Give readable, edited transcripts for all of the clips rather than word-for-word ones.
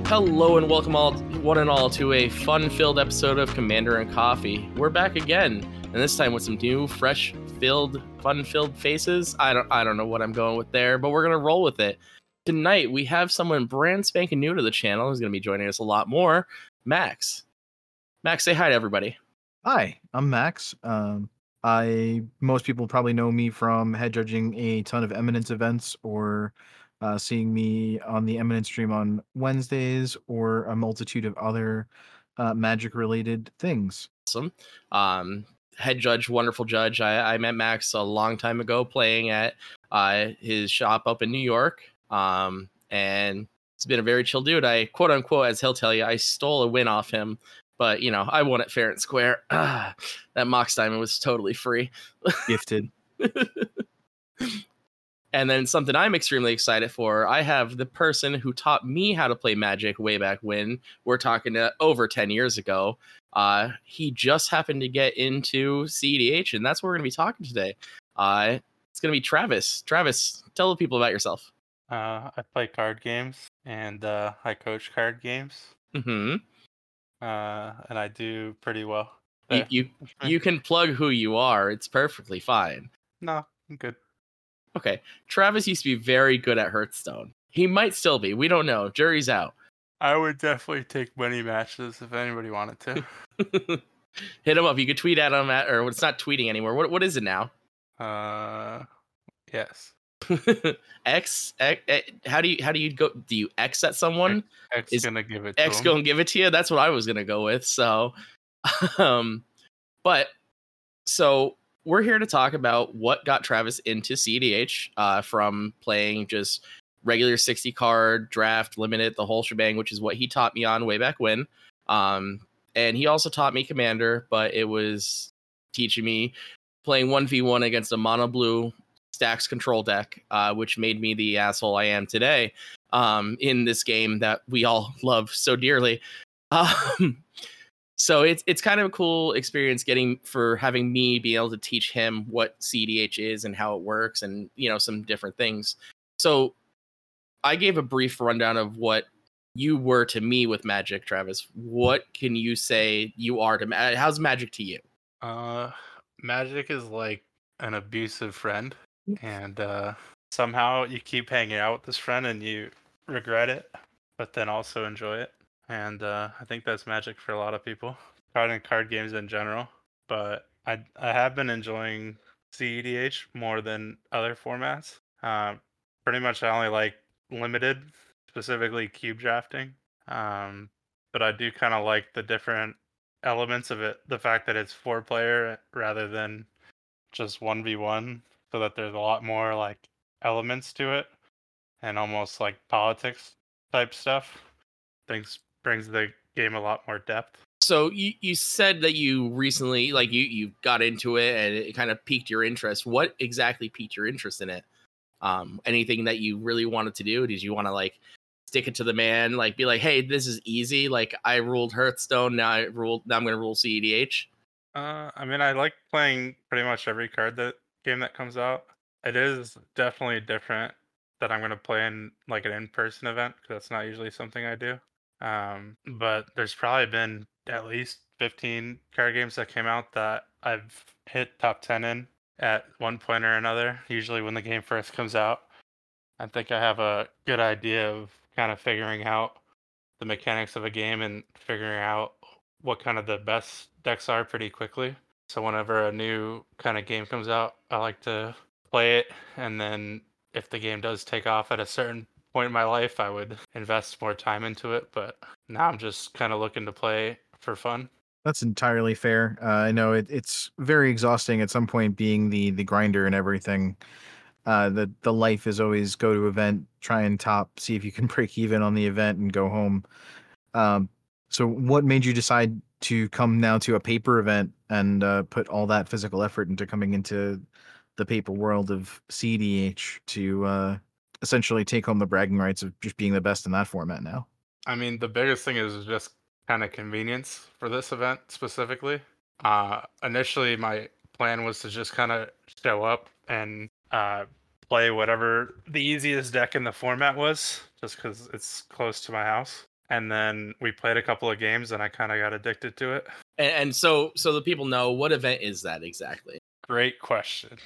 Hello and welcome all, one and all, to a fun-filled episode of Commander and Coffee. We're back again, and this time with some new, fresh-filled, fun-filled faces. I don't know what I'm going with there, but we're gonna roll with it. Tonight we have someone brand spanking new to the channel who's gonna be joining us a lot more. Max. Max, say hi to everybody. Hi, I'm Max. Most people probably know me from head judging a ton of Eminence events or seeing me on the Eminence stream on Wednesdays or a multitude of other magic related things. Awesome. Head judge, wonderful judge. I met Max a long time ago playing at his shop up in New York. And it's been a very chill dude. I, quote unquote, as he'll tell you, I stole a win off him. But, you know, I won it fair and square. That Mox Diamond was totally free. Gifted. And then something I'm extremely excited for, I have the person who taught me how to play Magic way back when. We're talking over 10 years ago. He just happened to get into CEDH, and that's what we're going to be talking today. It's going to be Travis. Travis, tell the people about yourself. I play card games, and I coach card games. Mm-hmm. And I do pretty well. You can plug who you are. It's perfectly fine. No, I'm good. Okay. Travis used to be very good at Hearthstone. He might still be. We don't know. Jury's out. I would definitely take money matches if anybody wanted to. Hit him up. You could tweet at him or it's not tweeting anymore. What is it now? Yes. X. How do you go? Do you X at someone? X is gonna give it to X him. gonna give it to you. That's what I was gonna go with. So, but we're here to talk about what got Travis into CEDH from playing just regular 60 card draft limited, the whole shebang, which is what he taught me on way back when. And he also taught me Commander, but it was teaching me playing 1v1 against a mono blue stacks control deck, which made me the asshole I am today in this game that we all love so dearly. So it's kind of a cool experience having me be able to teach him what CEDH is and how it works and, you know, some different things. So I gave a brief rundown of what you were to me with Magic, Travis. What can you say you are to how's Magic to you? Magic is like an abusive friend, and somehow you keep hanging out with this friend and you regret it, but then also enjoy it. And I think that's Magic for a lot of people, card games in general. But I have been enjoying CEDH more than other formats. Pretty much I only like limited, specifically cube drafting. But I do kind of like the different elements of it. The fact that it's 4-player rather than just 1v1, so that there's a lot more like elements to it and almost like politics type stuff. Things brings the game a lot more depth. So you said that you recently, like you got into it and it kind of piqued your interest. What exactly piqued your interest in it? Anything that you really wanted to do? Did you want to like stick it to the man, like be like, hey, this is easy. Like I ruled Hearthstone, now I'm gonna rule CEDH. I mean, I like playing pretty much every game that comes out. It is definitely different that I'm gonna play in like an in-person event because that's not usually something I do. But there's probably been at least 15 card games that came out that I've hit top 10 in at one point or another, usually when the game first comes out. I think I have a good idea of kind of figuring out the mechanics of a game and figuring out what kind of the best decks are pretty quickly. So whenever a new kind of game comes out, I like to play it, and then if the game does take off at a certain point in my life, I would invest more time into it. But now I'm just kind of looking to play for fun. That's entirely fair. I know it's very exhausting at some point being the grinder and everything. The life is always go to event, try and top, see if you can break even on the event and go home. So what made you decide to come now to a paper event and put all that physical effort into coming into the paper world of CEDH to essentially take home the bragging rights of just being the best in that format now? I mean, the biggest thing is just kind of convenience for this event specifically. Initially, my plan was to just kind of show up and play whatever the easiest deck in the format was, just because it's close to my house. And then we played a couple of games, and I kind of got addicted to it. And so the people know, what event is that exactly? Great question.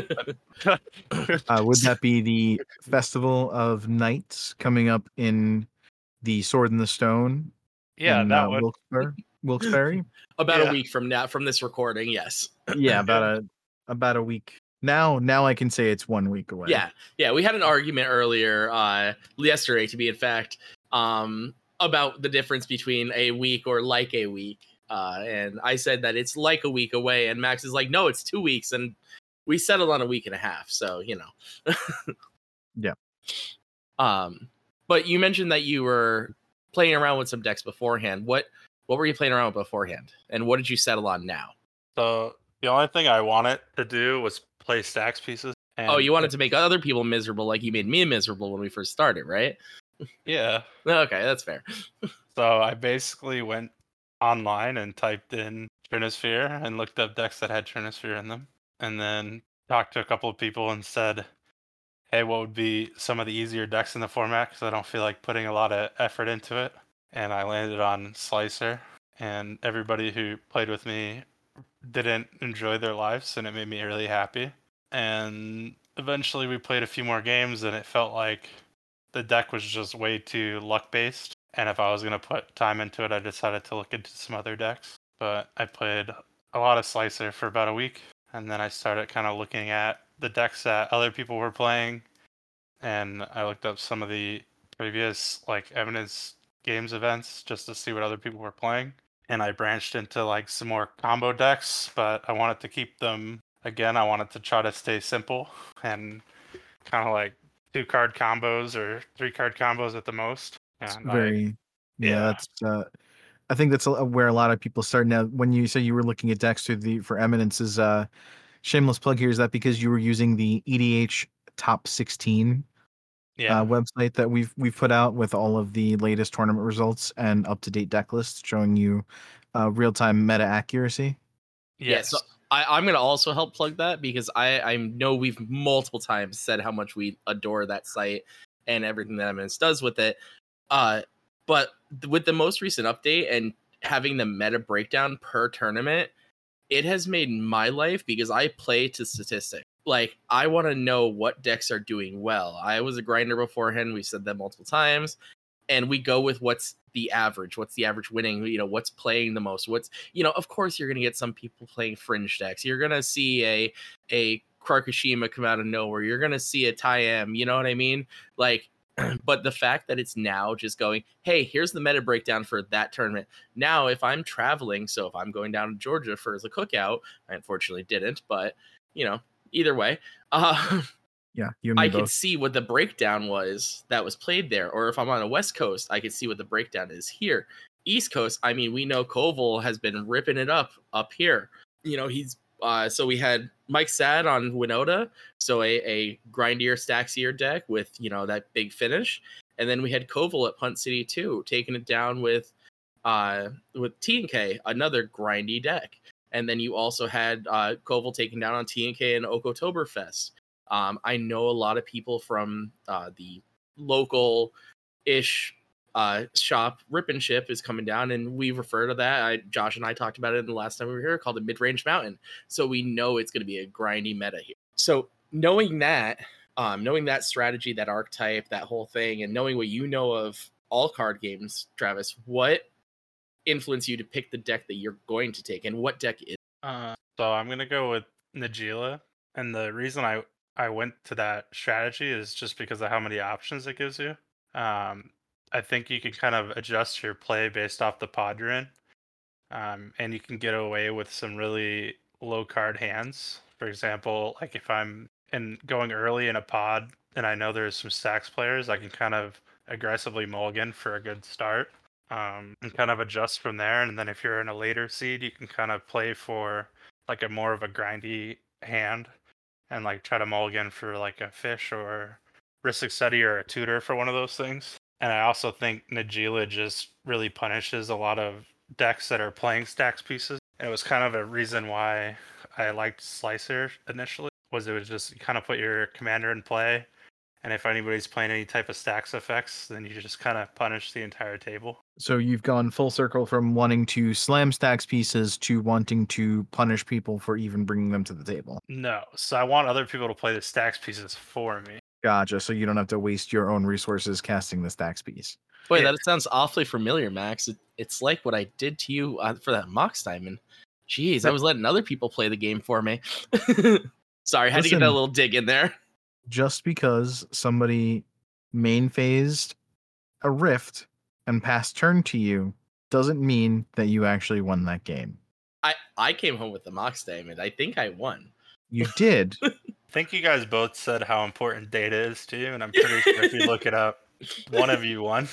Would that be the Festival of Nights coming up in the Sword in the Stone Yeah, in that would. Wilkes-Barre? About a Yeah. week from now, from this recording, yes. Yeah, about a week. Now I can say it's 1 week away. Yeah. We had an argument earlier, yesterday, to be in fact, about the difference between a week or like a week. And I said that it's like a week away, and Max is like, no, it's 2 weeks, and we settled on a week and a half. So Yeah. But you mentioned that you were playing around with some decks beforehand. What were you playing around with beforehand, and what did you settle on now? So the only thing I wanted to do was play stacks pieces. Oh, you wanted to make other people miserable like you made me miserable when we first started, right? Yeah. Okay, that's fair. So I basically went online and typed in Trinisphere and looked up decks that had Trinisphere in them. And then talked to a couple of people and said, hey, what would be some of the easier decks in the format? Because I don't feel like putting a lot of effort into it. And I landed on Slicer. And everybody who played with me didn't enjoy their lives, and it made me really happy. And eventually we played a few more games, and it felt like the deck was just way too luck based. And if I was going to put time into it, I decided to look into some other decks. But I played a lot of Slicer for about a week, and then I started kind of looking at the decks that other people were playing, and I looked up some of the previous like Eminence Games events just to see what other people were playing. And I branched into like some more combo decks, but I wanted to keep them, again, I wanted to try to stay simple and kind of like 2-card combos or 3-card combos at the most. It's And very yeah. that's I think that's where a lot of people start now. When you say you were looking at decks for Eminence's shameless plug here, is that because you were using the EDH top 16 website that we've put out with all of the latest tournament results and up-to-date deck lists showing you real-time meta accuracy? Yes. Yeah, so I'm going to also help plug that, because I know we've multiple times said how much we adore that site and everything that Eminence does with it. But with the most recent update and having the meta breakdown per tournament, it has made my life, because I play to statistics. Like, I want to know what decks are doing well. I was a grinder beforehand. We've said that multiple times. And we go with what's the average winning, what's playing the most, of course you're going to get some people playing fringe decks. You're going to see a Krakashima come out of nowhere. You're going to see a Tayam, you know what I mean? Like, but the fact that it's now just going, hey, here's the meta breakdown for that tournament. Now, if I'm traveling, so if I'm going down to Georgia for the cookout, I unfortunately didn't, but either way, Yeah, you and me I both. could see what the breakdown was that was played there. Or if I'm on the West Coast, I could see what the breakdown is here. East Coast, I mean, we know Koval has been ripping it up here. He's so we had Mike Sad on Winota, so a grindier, stacksier deck with that big finish, and then we had Koval at Punt City 2, taking it down with T&K, another grindy deck, and then you also had Koval taking down on T&K and Oktoberfest. I know a lot of people from the local-ish shop, Rip and Ship, is coming down, and we refer to that. Josh and I talked about it in the last time we were here, called the Mid-Range Mountain. So we know it's going to be a grindy meta here. So knowing that strategy, that archetype, that whole thing, and knowing what you know of all card games, Travis, what influenced you to pick the deck that you're going to take, and what deck is? So I'm going to go with Najeela, and the reason I went to that strategy is just because of how many options it gives you. I think you can kind of adjust your play based off the pod you're in, and you can get away with some really low card hands. For example, like if I'm going early in a pod and I know there's some stacks players, I can kind of aggressively mulligan for a good start, and kind of adjust from there. And then if you're in a later seed, you can kind of play for like a more of a grindy hand and like try to mulligan for like a fish or Rhystic Study or a tutor for one of those things. And I also think Najeela just really punishes a lot of decks that are playing stacks pieces. And it was kind of a reason why I liked Slicer initially, was it was just kind of put your commander in play And if anybody's playing any type of stacks effects, then you just kind of punish the entire table. So you've gone full circle from wanting to slam stacks pieces to wanting to punish people for even bringing them to the table. No, so I want other people to play the stacks pieces for me. Gotcha. So you don't have to waste your own resources casting the stacks piece. Boy, Yeah. that sounds awfully familiar, Max. It's like what I did to you for that Mox Diamond. Jeez, I was letting other people play the game for me. Sorry, had to get that Listen. little dig in there. Just because somebody main phased a rift and passed turn to you doesn't mean that you actually won that game. I came home with the Mox Diamond. I think I won. You did. I think you guys both said how important data is to you, and I'm pretty sure if you look it up, one of you won.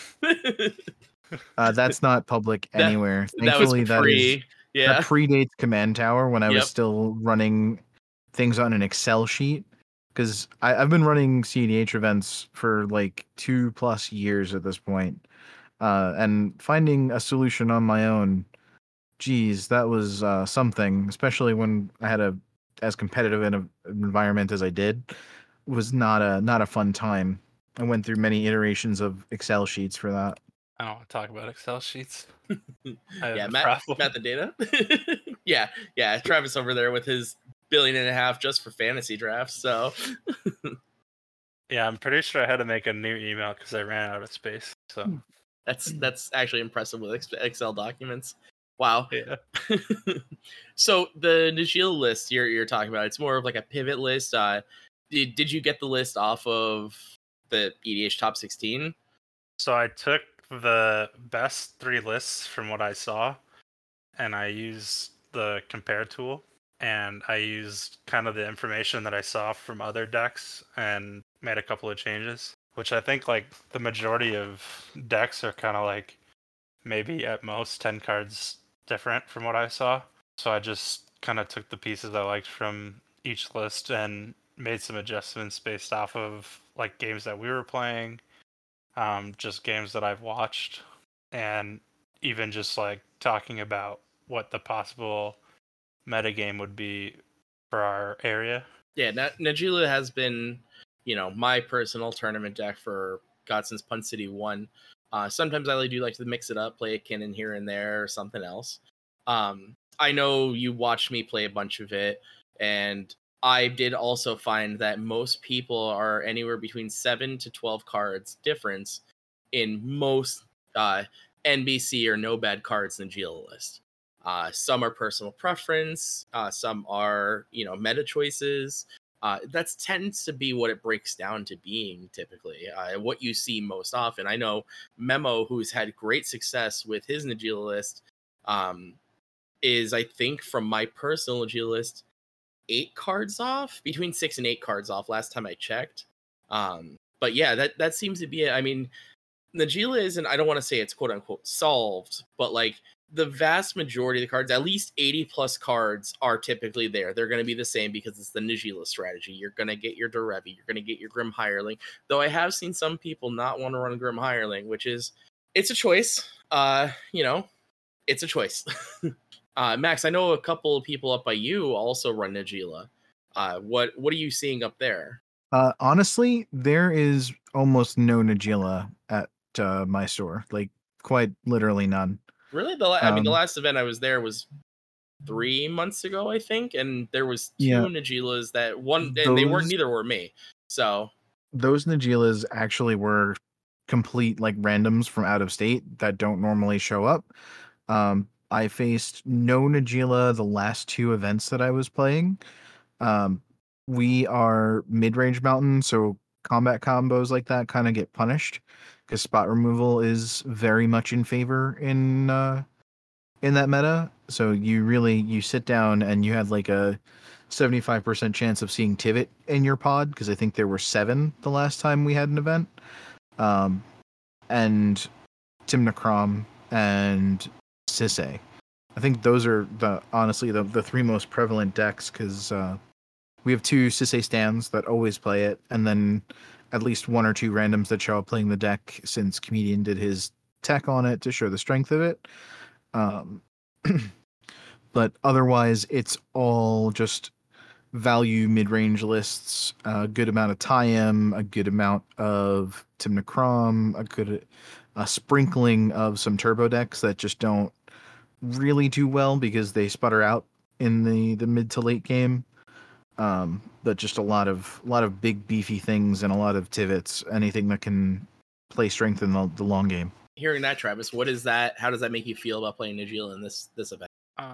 That's not public anywhere. That was Thankfully, pre. Yeah. that predates Command Tower when I Yep. was still running things on an Excel sheet. Because I've been running CDH events for like 2+ years at this point. And finding a solution on my own, geez, that was something, especially when I had as competitive an environment as I did, was not a fun time. I went through many iterations of Excel sheets for that. I don't want to talk about Excel sheets. Yeah, Matt the data. yeah. Travis over there with his $1.5 billion just for fantasy drafts. So yeah, I'm pretty sure I had to make a new email because I ran out of space. So that's actually impressive with Excel documents. Wow. yeah. So the Najeela list you're talking about, it's more of like a pivot list. Did you get the list off of the EDH top 16? So I took the best 3 lists from what I saw, and I used the compare tool, and I used kind of the information that I saw from other decks and made a couple of changes, which I think like the majority of decks are kind of like maybe at most 10 cards different from what I saw. So I just kind of took the pieces I liked from each list and made some adjustments based off of like games that we were playing, just games that I've watched, and even just like talking about what the possible metagame would be for our area. Yeah, Najeela has been, my personal tournament deck for God since Pun City 1. Sometimes I do like to mix it up, play a Kinnan here and there or something else. I know you watched me play a bunch of it, and I did also find that most people are anywhere between 7 to 12 cards difference in most NBC or no bad cards Najeela list. Some are personal preference, some are meta choices. That tends to be what it breaks down to being typically, what you see most often. I know Memo, who's had great success with his Najeela list, is, I think, from my personal Najeela list, 8 cards off, between 6 and 8 cards off last time I checked. But yeah, that seems to be it. I mean, Najeela isn't, I don't want to say it's quote unquote solved, but like the vast majority of the cards, at least 80 plus cards, are typically there. They're going to be the same because it's the Najeela strategy. You're going to get your Derevi, you're going to get your Grim Hireling. Though I have seen some people not want to run Grim Hireling, which is, it's a choice. It's a choice. Max, I know a couple of people up by you also run Najeela. What are you seeing up there? Honestly, there is almost no Najeela at my store. Like, quite literally none. Really? The last event I was there was 3 months ago, I think, and there was 2 Najeelas neither were me. So those Najeelas actually were complete like randoms from out of state that don't normally show up. I faced no Najeela the last 2 events that I was playing. We are mid-range mountain, so combat combos like that kind of get punished because spot removal is very much in favor in that meta. So you sit down and you had like a 75% chance of seeing Tivit in your pod, because I think there were 7 the last time we had an event. And Timnacrom and Sisay. I think those are honestly the 3 most prevalent decks, because we have 2 Sisay stands that always play it, and then at least 1 or 2 randoms that show up playing the deck since Comedian did his tech on it to show the strength of it. But otherwise, it's all just value mid-range lists, a good amount of Tiem, a good amount of Timnacrom, a sprinkling of some turbo decks that just don't really do well because they sputter out in the mid to late game. But just a lot of big beefy things and a lot of Tivits, anything that can play strength in the long game. Hearing that, Travis, what is that? How does that make you feel about playing Najeela in this event?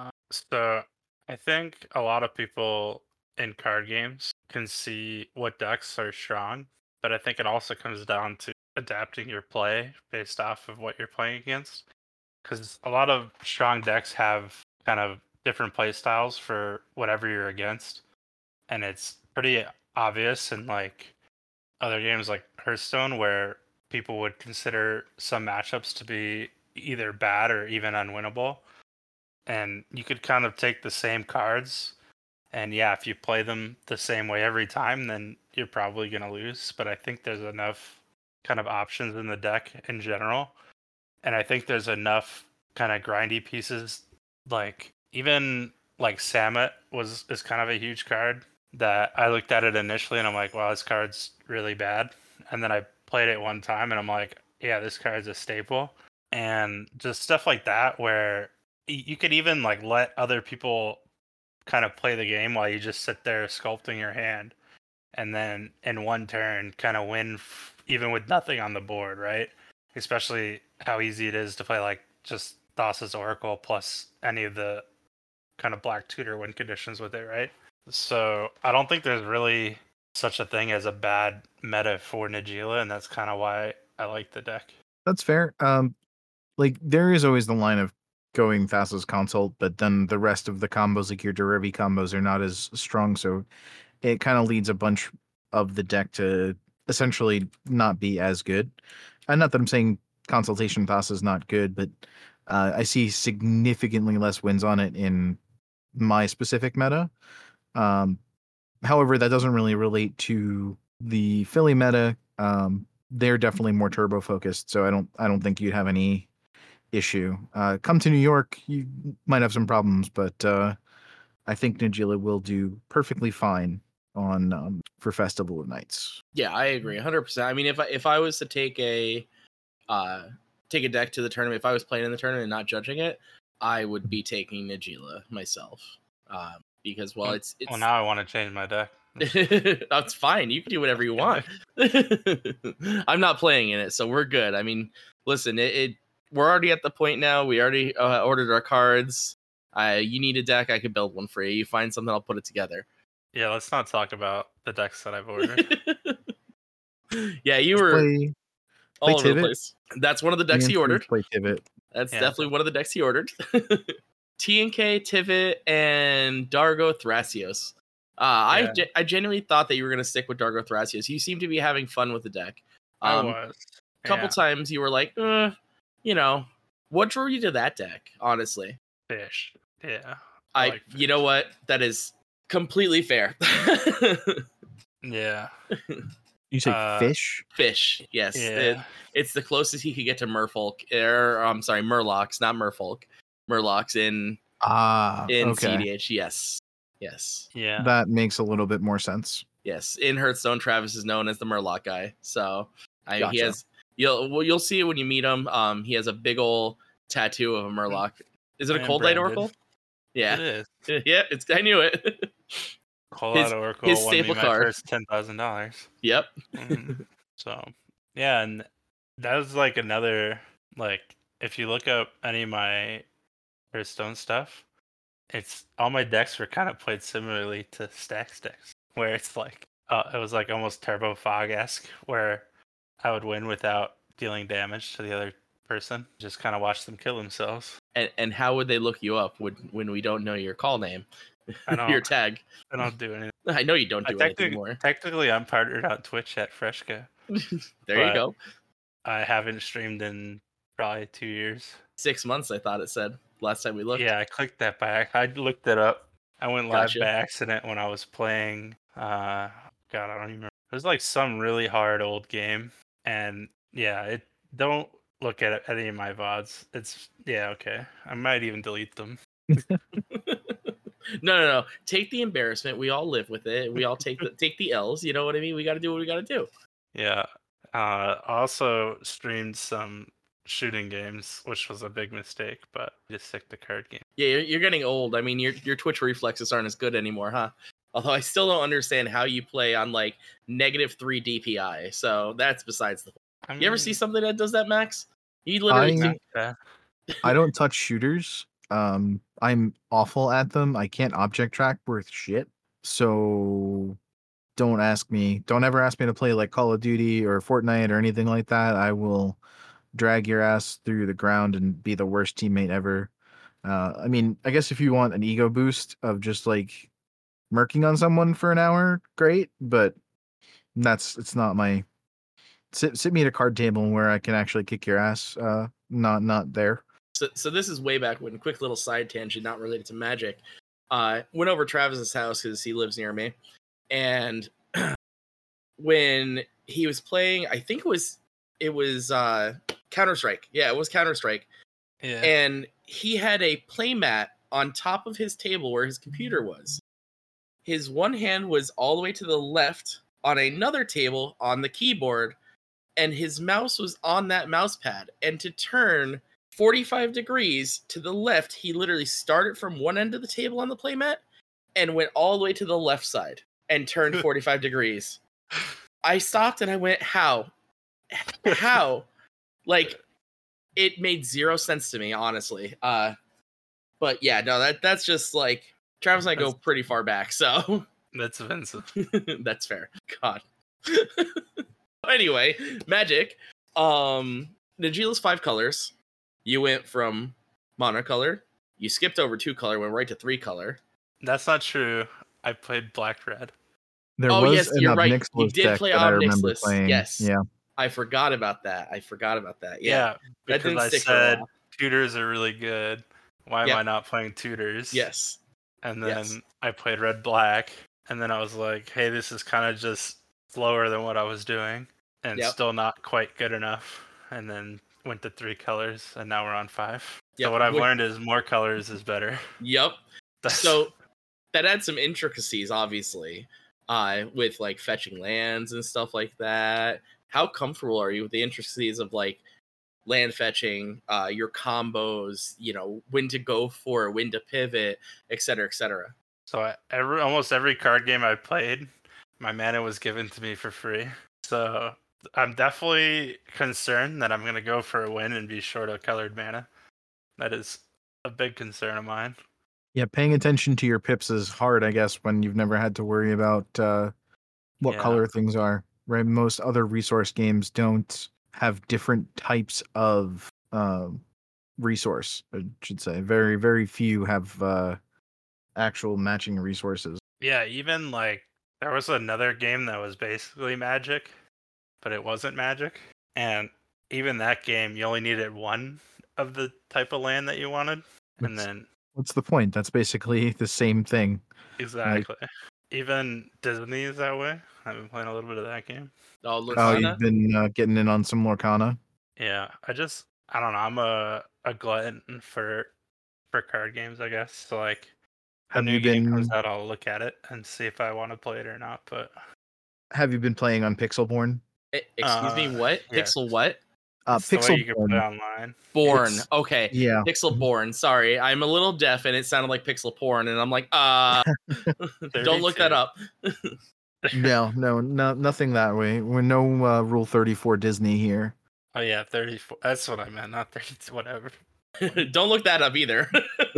So I think a lot of people in card games can see what decks are strong, but I think it also comes down to adapting your play based off of what you're playing against. Because a lot of strong decks have kind of different play styles for whatever you're against, and it's pretty obvious in like other games like Hearthstone where people would consider some matchups to be either bad or even unwinnable. And you could kind of take the same cards, and yeah, if you play them the same way every time, then you're probably going to lose. But I think there's enough kind of options in the deck in general. And I think there's enough kind of grindy pieces, like even like Samet is kind of a huge card that I looked at it initially and I'm like, wow, this card's really bad. And then I played it one time and I'm like, yeah, this card's a staple. And just stuff like that where you could even like let other people kind of play the game while you just sit there sculpting your hand, and then in one turn kind of win even with nothing on the board, right? Especially how easy it is to play like just Thassa's Oracle plus any of the kind of black tutor win conditions with it, right? So I don't think there's really such a thing as a bad meta for Najeela, and that's kind of why I like the deck. That's fair. Like there is always the line of going Thassa's Consult, but then the rest of the combos, like your Derevi combos, are not as strong. So it kind of leads a bunch of the deck to essentially not be as good. And not that I'm saying Consultation Thassa is not good, but I see significantly less wins on it in my specific meta. However, that doesn't really relate to the Philly meta. They're definitely more turbo focused, so I don't think you'd have any issue. Come to New York, you might have some problems, but I think Najeela will do perfectly fine on for Festival of Nights. Yeah, I agree 100%. I mean, if I was to take a deck to the tournament, if I was playing in the tournament and not judging it, I would be taking Najeela myself. Because it's well, now I want to change my deck. That's fine. You can do whatever you want. I'm not playing in it, so we're good. I mean, listen, we're already at the point now. We already ordered our cards. You need a deck, I could build one for you. You find something, I'll put it together. Yeah, let's not talk about the decks that I've ordered. Yeah, you were play all over the Tivit. place. That's one of the decks he ordered. Play Tivit. That's definitely one of the decks he ordered. TNK, Tivit, and Dargo Thrasios. I genuinely thought that you were going to stick with Dargo Thrasios. You seem to be having fun with the deck. I was. A couple times you were like, what drew you to that deck, honestly? Fish. Yeah. Like Fish. You know what? That is completely fair. Yeah. You say fish? Fish, yes. Yeah. It's the closest he could get to Merfolk. I'm sorry, Murlocs, not Merfolk. Murlocs in CDH, yes. Yes. Yeah. That makes a little bit more sense. Yes. In Hearthstone, Travis is known as the Murloc guy. So gotcha. He has you'll see it when you meet him. He has a big old tattoo of a Murloc. Is it a Cold Light Oracle? Yeah. It is. Yeah, I knew it. Cold Light Oracle his staple card. First $10,000. Yep. So yeah, and that was like another, like, if you look up any of my Hearthstone stuff, it's all my decks were kind of played similarly to Stacks decks, where it's like it was like almost Turbo Fog-esque, where I would win without dealing damage to the other person, just kind of watch them kill themselves. And how would they look you up when we don't know your call name? Your tag. I don't do anything. I know you don't do anything more. Technically, I'm partnered on Twitch at Freshka. There you go. I haven't streamed in probably 2 years. 6 months, I thought it said last time we looked. Yeah, I clicked that back. I looked it up. I went live by accident when I was playing. God, I don't even remember. It was like some really hard old game, and yeah, don't look at any of my VODs. Okay. I might even delete them. No. Take the embarrassment. We all live with it. We all take the L's. You know what I mean? We got to do what we got to do. Yeah. Also streamed some shooting games, which was a big mistake, but just stick to card game. Yeah, you're getting old. I mean, your Twitch reflexes aren't as good anymore, huh? Although I still don't understand how you play on like -3 DPI. So that's besides the point. You ever see something that does that, Max? You literally I don't touch shooters. I'm awful at them. I can't object track worth shit. So don't ever ask me to play like Call of Duty or Fortnite or anything like that. I will drag your ass through the ground and be the worst teammate ever. I mean, I guess if you want an ego boost of just like murking on someone for an hour, great, but it's not my sit me at a card table where I can actually kick your ass. Not there. So this is way back when. Quick little side tangent, not related to Magic. Went over Travis's house because he lives near me, and when he was playing, I think it was Counter-Strike. Yeah, it was Counter-Strike. Yeah. And he had a playmat on top of his table where his computer was. His one hand was all the way to the left on another table on the keyboard, and his mouse was on that mouse pad. And to turn 45 degrees to the left, he literally started from one end of the table on the playmat and went all the way to the left side and turned 45 degrees. I stopped and I went, how? Like, it made zero sense to me, honestly. But yeah, no, that's just like Travis and I go pretty far back, so that's offensive. That's fair. God. Anyway, Magic. Najeela's 5 colors. You went from monocolor. You skipped over 2 color, went right to 3 color. That's not true. I played black red. There was yes, you're right. You did deck play that I remember Obnixilis. playing. Yes. Yeah. I forgot about that. Yeah. Because I said tutors are really good. Why am I not playing tutors? Yes. And then I played red black, and then I was like, hey, this is kind of just slower than what I was doing, and still not quite good enough. And then went to 3 colors, and now we're on 5. So what I've learned is more colors is better. Yep. So that adds some intricacies, obviously, with like fetching lands and stuff like that. How comfortable are you with the intricacies of like land fetching, your combos, when to go for, when to pivot, etc., etc.? So almost every card game I played, my mana was given to me for free. So I'm definitely concerned that I'm going to go for a win and be short of colored mana. That is a big concern of mine. Yeah, paying attention to your pips is hard, I guess, when you've never had to worry about what color things are. Right? Most other resource games don't have different types of resource, I should say. Very, very few have actual matching resources. Yeah, even like there was another game that was basically Magic, but it wasn't Magic. And even that game, you only needed one of the type of land that you wanted. And then what's the point? That's basically the same thing. Exactly. Even Disney is that way. I've been playing a little bit of that game. Oh, Lorcana? You've been getting in on some Lorcana? Yeah, I don't know. I'm a glutton for card games, I guess. So like, a new game comes out, I'll look at it and see if I want to play it or not. But have you been playing on Pixelborn? Excuse me, what? Yeah. Pixel what? Pixelborn. You can play online. Born. Okay. Yeah. Pixelborn. Sorry, I'm a little deaf, and it sounded like pixel porn, and I'm like, don't look that up. No, nothing that way. We're no Rule 34 Disney here. Oh yeah, 34. That's what I meant, not 32. Whatever. Don't look that up either.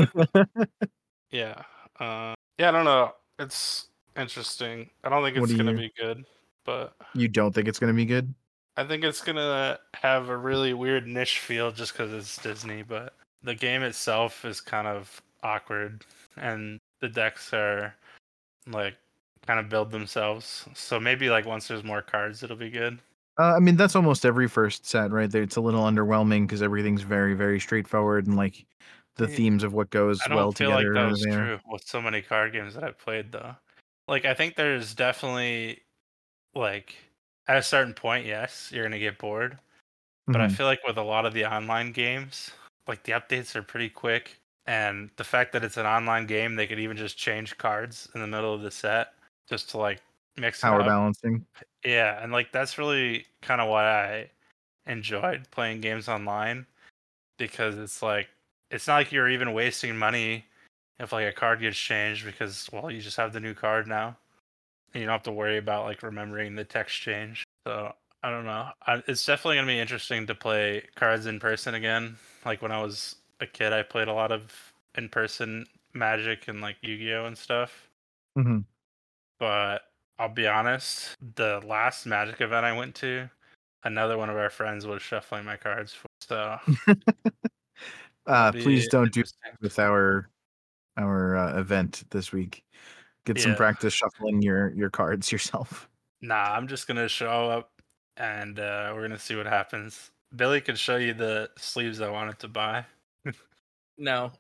Yeah. I don't know. It's interesting. I don't think it's gonna be good, but you don't think it's gonna be good? I think it's gonna have a really weird niche feel just because it's Disney. But the game itself is kind of awkward, and the decks are like kind of build themselves. So maybe like once there's more cards, it'll be good. I mean, that's almost every first set, right? It's a little underwhelming because everything's very, very straightforward and like the themes of what goes well together. I don't feel like that was true with so many card games that I've played, though. Like, I think there's definitely, like, at a certain point, yes, you're going to get bored. But I feel like with a lot of the online games, like, the updates are pretty quick. And the fact that it's an online game, they could even just change cards in the middle of the set just to like mix it Power up. balancing. Yeah, and like that's really kind of why I enjoyed playing games online, because it's like it's not like you're even wasting money if like a card gets changed, because well, you just have the new card now. And you don't have to worry about like remembering the text change. So I don't know. It's definitely gonna be interesting to play cards in person again. Like when I was a kid, I played a lot of in-person Magic and like Yu-Gi-Oh and stuff. Mhm. But I'll be honest, the last Magic event I went to, another one of our friends was shuffling my cards for. So it'll Please be don't do interesting. with our event this week. Get some Yeah. practice shuffling your cards yourself. Nah, I'm just gonna show up and we're gonna see what happens. Billy can show you the sleeves I wanted to buy. No.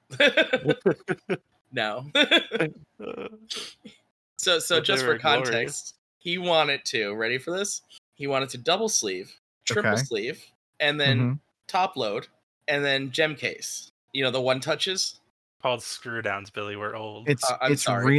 No. So But they just for were glorious. context, he wanted to, ready for this? He wanted to double sleeve, triple Okay. sleeve, and then Mhm. top load, and then gem case. You know, the one touches? Called screw downs, Billy. We're old. I'm It's sorry.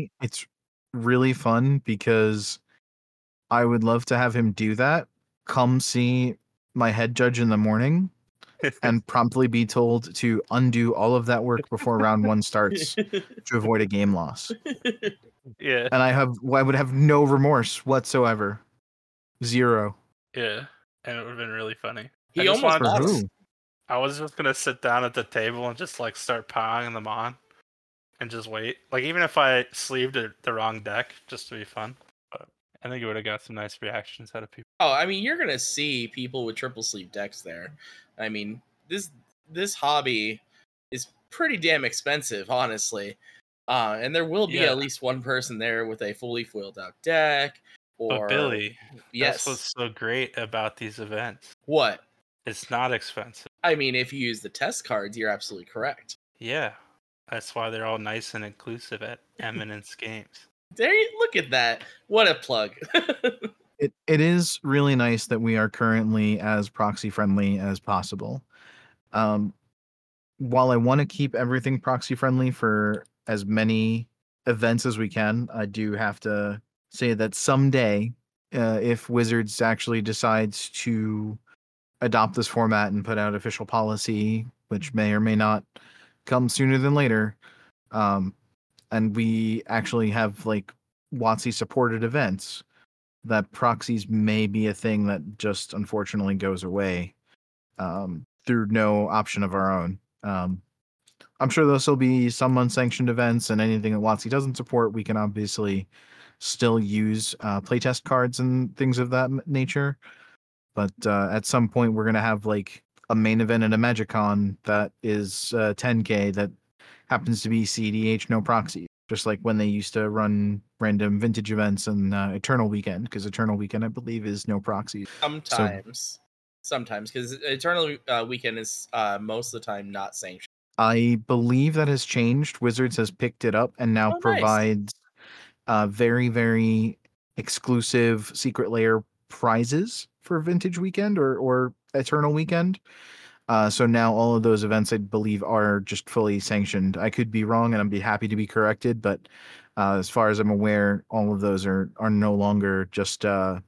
really fun because I would love to have him do that. Come see my head judge in the morning and promptly be told to undo all of that work before round 1 starts to avoid a game loss. Yeah, And I would have no remorse whatsoever. 0. yeah. And it would have been really funny. He almost For bought him. who? I was just gonna sit down at the table and just like start piling them on and just wait. Like even if I sleeved the wrong deck, just to be fun. But I think it would have got some nice reactions out of people. Oh, I mean, you're gonna see people with triple sleeve decks there. I mean, this hobby is pretty damn expensive, honestly. And there will be Yeah. at least one person there with a fully foiled out deck. But Or Billy, that's yes, what's so great about these events. what? It's not expensive. I mean, if you use the test cards, you're absolutely correct. Yeah. That's why they're all nice and inclusive at Eminence Games. There, look at that! What a plug! It is really nice that we are currently as proxy friendly as possible. Um, while I want to keep everything proxy friendly for as many events as we can, I do have to say that someday, if Wizards actually decides to adopt this format and put out official policy, which may or may not come sooner than later, and we actually have like WotC supported events, that proxies may be a thing that just unfortunately goes away through no option of our own. I'm sure there'll still be some unsanctioned events, and anything that WotC doesn't support, we can obviously still use playtest cards and things of that nature. But at some point, we're going to have like a main event at a MagicCon that is 10K that happens to be CDH no proxy. Just like when they used to run random vintage events and Eternal Weekend, because Eternal Weekend, I believe, is no proxy. Sometimes, because Eternal Weekend is most of the time not sanctioned. I believe that has changed. Wizards has picked it up and now Oh, nice. provides very, very exclusive secret layer prizes for Vintage Weekend or Eternal Weekend. So now all of those events, I believe, are just fully sanctioned. I could be wrong, and I'd be happy to be corrected. But as far as I'm aware, all of those are no longer just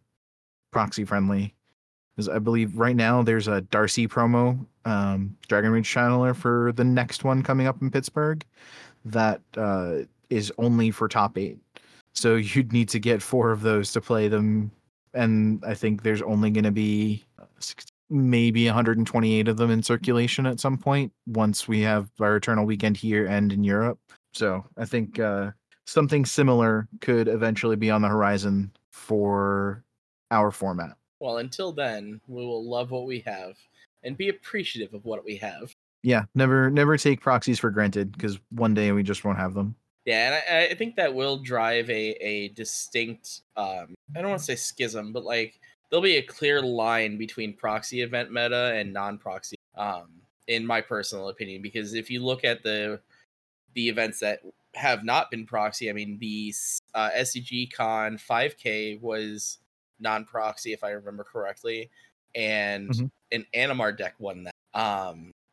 proxy friendly. Because I believe right now there's a Darcy promo, Dragon Rage Channeler for the next one coming up in Pittsburgh that is only for top 8. So you'd need to get 4 of those to play them. And I think there's only going to be maybe 128 of them in circulation at some point once we have our Eternal Weekend here and in Europe. So I think something similar could eventually be on the horizon for our format. Well, until then, we will love what we have and be appreciative of what we have. Yeah, never take proxies for granted, because one day we just won't have them. Yeah, and I think that will drive a distinct, I don't want to say schism, but like there'll be a clear line between proxy event meta and non-proxy, in my personal opinion. Because if you look at the events that have not been proxy, I mean, the SCG Con 5K was non-proxy, if I remember correctly, and an Animar deck won that.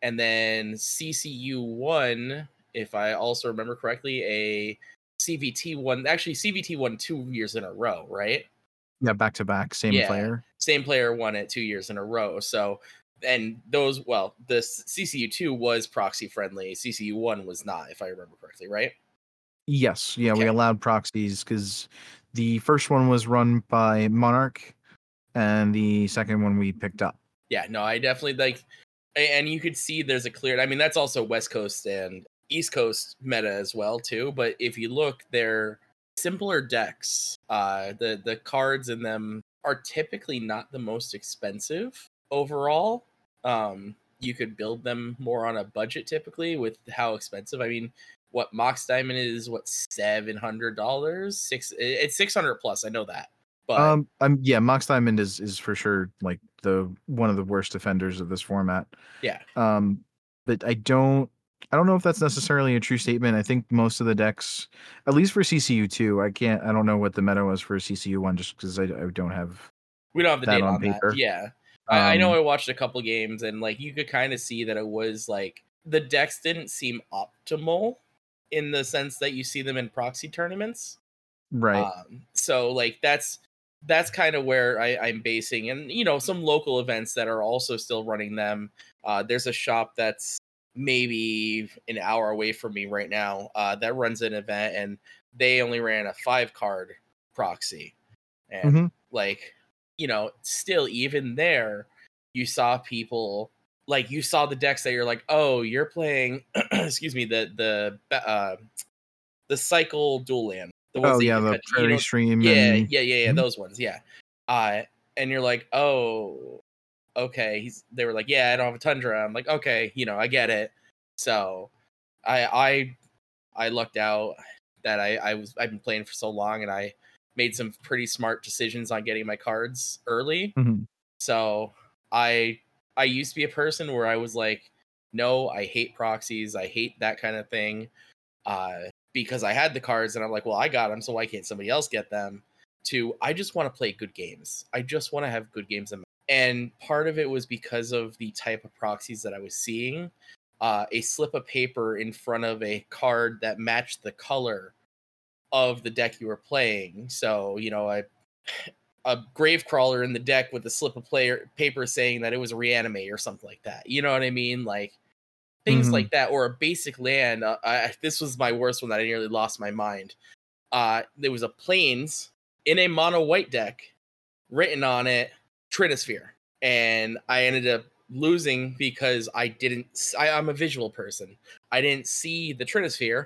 and then CCU won, if I also remember correctly, a CVT won. Actually, CVT won 2 years in a row, right? Yeah, back to back, same player. Same player won it 2 years in a row. So, and those, well, the CCU2 was proxy friendly. CCU1 was not, if I remember correctly, right? Yes, yeah, we allowed proxies because the first one was run by Monarch, and the second one we picked up. Yeah, no, I definitely like, and you could see there's a clear. I mean, that's also West Coast and East Coast meta as well too. But if you look, they're simpler decks. The cards in them are typically not the most expensive overall. You could build them more on a budget typically with how expensive. I mean, what Mox Diamond is, what, $700? It's 600 plus. I know that. But yeah, Mox Diamond is for sure like the one of the worst offenders of this format. Yeah. But I don't know if that's necessarily a true statement. I think most of the decks, at least for CCU2, I don't know what the meta was for CCU1 just because I don't have. We don't have the data on paper. that. Yeah. I know I watched a couple games and like you could kind of see that it was like the decks didn't seem optimal in the sense that you see them in proxy tournaments. Right. So like that's kind of where I'm basing, and you know, some local events that are also still running them. There's a shop that's maybe an hour away from me right now that runs an event, and they only ran a 5-card proxy, and like, you know, still even there, you saw people like you saw the decks that you're like, oh, you're playing, excuse me, the cycle dual land. The Prairie Stream. Yeah, those ones, yeah. And you're like, oh, okay. They were like, yeah, I don't have a Tundra. I'm like, okay, you know, I get it. So, I lucked out that I've been playing for so long, and I made some pretty smart decisions on getting my cards early. So I used to be a person where I was like, no, I hate proxies. I hate that kind of thing. Because I had the cards and I'm like, well, I got them, so why can't somebody else get them? To I just want to play good games. I just want to have good games. And part of it was because of the type of proxies that I was seeing. A slip of paper in front of a card that matched the color of the deck you were playing. So, you know, a Gravecrawler in the deck with a slip of paper saying that it was a Reanimate or something like that. You know what I mean? Like, things like that, or a basic land. This was my worst one that I nearly lost my mind. There was a Plains in a mono white deck, written on it Trinisphere, and I ended up losing because I'm a visual person. I didn't see the Trinisphere,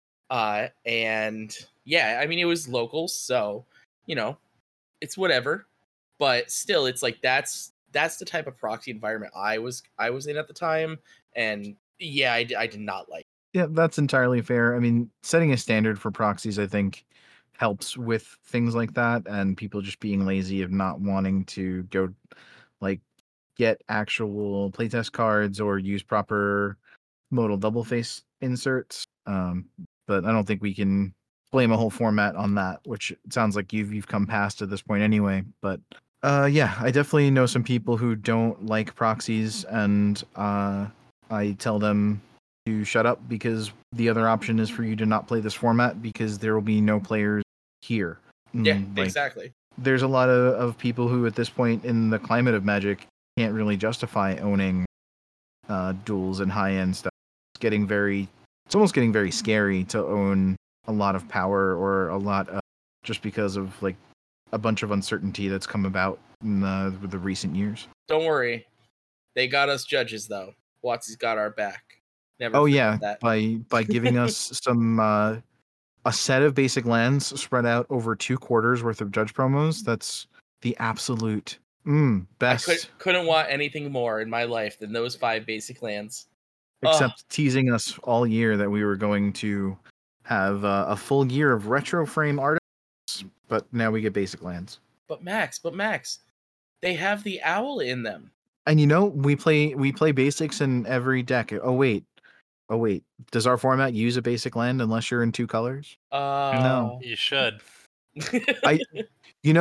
and yeah, I mean it was local, so you know, it's whatever. But still, it's like that's the type of proxy environment I was in at the time, and yeah, I did not like. Yeah, that's entirely fair. I mean, setting a standard for proxies, I think, helps with things like that, and people just being lazy of not wanting to go, like, get actual playtest cards or use proper modal double face inserts. But I don't think we can blame a whole format on that, which it sounds like you've come past at this point anyway. But yeah, I definitely know some people who don't like proxies, and I tell them to shut up because the other option is for you to not play this format because there will be no players here. Yeah, exactly. There's a lot of people who at this point in the climate of Magic can't really justify owning duels and high-end stuff. It's almost getting very scary to own a lot of power or a lot of, just because of like a bunch of uncertainty that's come about in the recent years. Don't worry. They got us judges though. Watsy's got our back. Never that. by giving us some a set of basic lands spread out over 2 quarters worth of judge promos. That's the absolute best. I couldn't want anything more in my life than those 5 basic lands. Except teasing us all year that we were going to have a full year of retro frame artists, but now we get basic lands. But Max, they have the owl in them. And you know, we play basics in every deck. Oh wait. Does our format use a basic land unless you're in 2 colors? No. You should.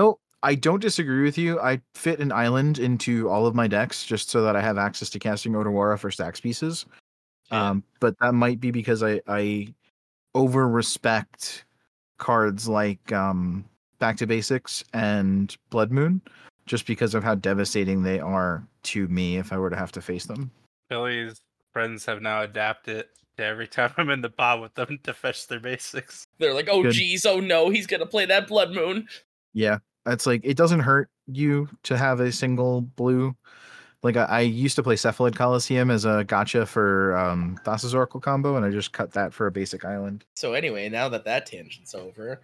I don't disagree with you. I fit an island into all of my decks just so that I have access to casting Otawara for stacks pieces. Yeah. But that might be because I over respect cards like Back to Basics and Blood Moon, just because of how devastating they are to me if I were to have to face them. Billy's friends have now adapted to every time I'm in the pod with them to fetch their basics. They're like, oh Good. geez, oh no, he's gonna play that Blood Moon. Yeah, it's like it doesn't hurt you to have a single blue. Like I used to play Cephalid Coliseum as a gotcha for Thassa's Oracle combo, and I just cut that for a basic island. So anyway, now that tangent's over,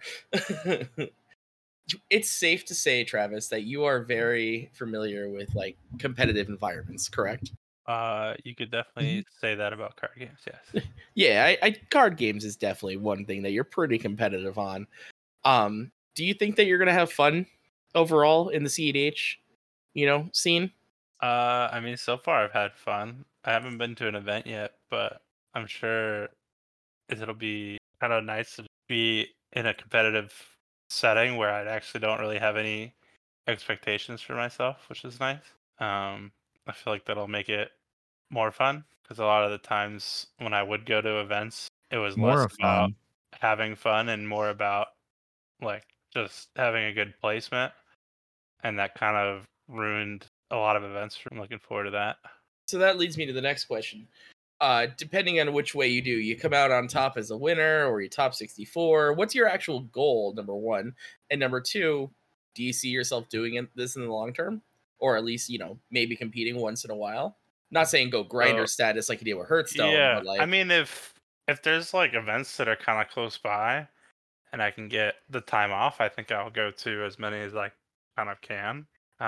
it's safe to say, Travis, that you are very familiar with like competitive environments, correct? You could definitely say that about card games, yes. Yeah, I card games is definitely one thing that you're pretty competitive on. Do you think that you're gonna have fun overall in the CEDH, scene? I mean, so far I've had fun. I haven't been to an event yet, but I'm sure it'll be kind of nice to be in a competitive setting where I actually don't really have any expectations for myself, which is nice. I feel like that'll make it more fun because a lot of the times when I would go to events, it was More less of about fun. having fun and more about like just having a good placement, and that kind of ruined a lot of events. I'm looking forward to that. So that leads me to the next question. Depending on which way you do, you come out on top as a winner or you top 64. What's your actual goal, number one? And number two, do you see yourself doing this in the long term? Or at least, maybe competing once in a while? Not saying go grinder status like you did with Hearthstone, Yeah, but like I mean, if there's like events that are kind of close by and I can get the time off, I think I'll go to as many as I kind of can.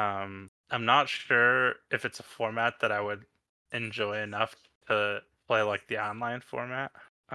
I'm not sure if it's a format that I would enjoy enough to play like the online format.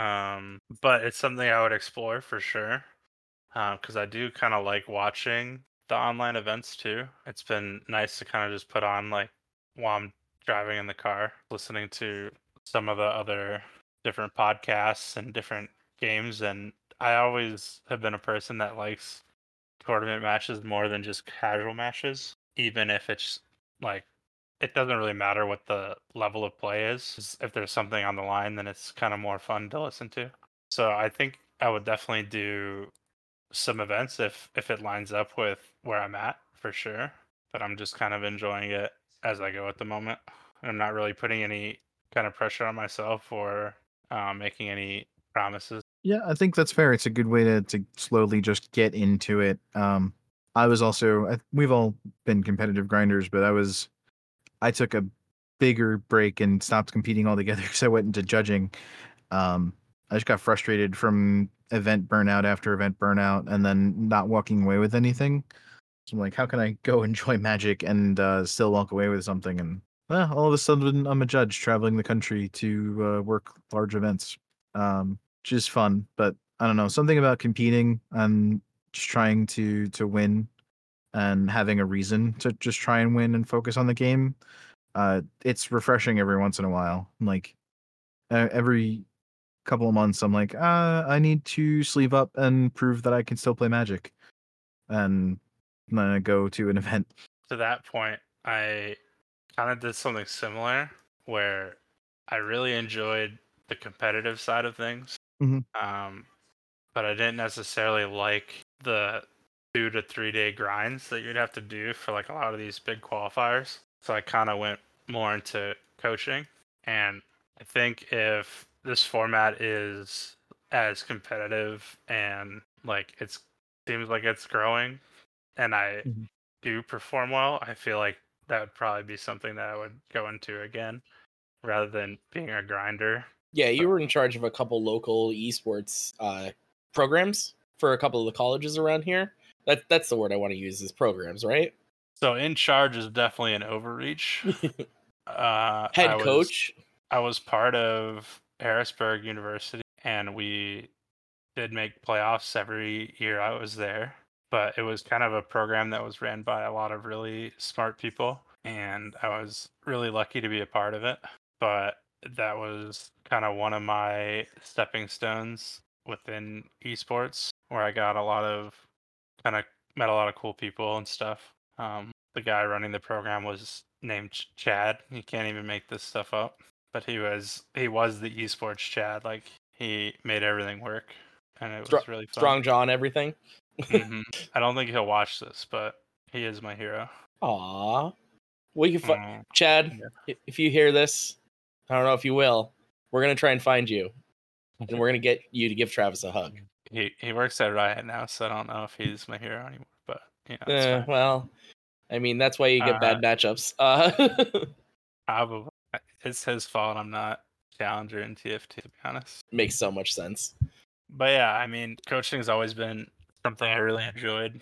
But it's something I would explore for sure. Because I do kind of like watching the online events too. It's been nice to kind of just put on like while I'm driving in the car, listening to some of the other different podcasts and different games. And I always have been a person that likes tournament matches more than just casual matches, even if it's like it doesn't really matter what the level of play is. If there's something on the line, then it's kind of more fun to listen to. So I think I would definitely do some events if it lines up with where I'm at for sure. But I'm just kind of enjoying it as I go at the moment. I'm not really putting any kind of pressure on myself or making any promises. Yeah, I think that's fair. It's a good way to slowly just get into it. I was also we've all been competitive grinders, but I took a bigger break and stopped competing altogether because I went into judging. I just got frustrated from event burnout after event burnout, and then not walking away with anything. So I'm like, how can I go enjoy Magic and still walk away with something? And all of a sudden, I'm a judge traveling the country to work large events, which is fun. But I don't know, something about competing and just trying to win and having a reason to just try and win and focus on the game. It's refreshing every once in a while. Like every couple of months, I'm like, I need to sleeve up and prove that I can still play Magic, and then I go to an event. To that point, I kind of did something similar where I really enjoyed the competitive side of things. Mhm. But I didn't necessarily like the 2 to 3 day grinds that you'd have to do for like a lot of these big qualifiers. So I kind of went more into coaching. And I think if this format is as competitive and like it seems like it's growing and I Mhm. do perform well, I feel like that would probably be something that I would go into again rather than being a grinder. Yeah, you were in charge of a couple local esports programs for a couple of the colleges around here. That's the word I want to use is programs, right? So in charge is definitely an overreach. Head coach. I was part of Harrisburg University, and we did make playoffs every year I was there. But it was kind of a program that was ran by a lot of really smart people, and I was really lucky to be a part of it. But that was kind of one of my stepping stones within esports, where I got a lot of kind of met a lot of cool people and stuff. The guy running the program was named Chad. You can't even make this stuff up. But he was the esports Chad. Like he made everything work, and it was really fun. Strong John, everything. I don't think he'll watch this, but he is my hero. Aw. Well, you Chad, if you hear this, I don't know if you will, we're going to try and find you. And we're going to get you to give Travis a hug. He works at Riot now, so I don't know if he's my hero anymore. But, it's fine. Well, I mean, that's why you get bad matchups. Probably. It's his fault I'm not challenger in TFT, to be honest. Makes so much sense. But yeah, I mean, coaching has always been something I really enjoyed.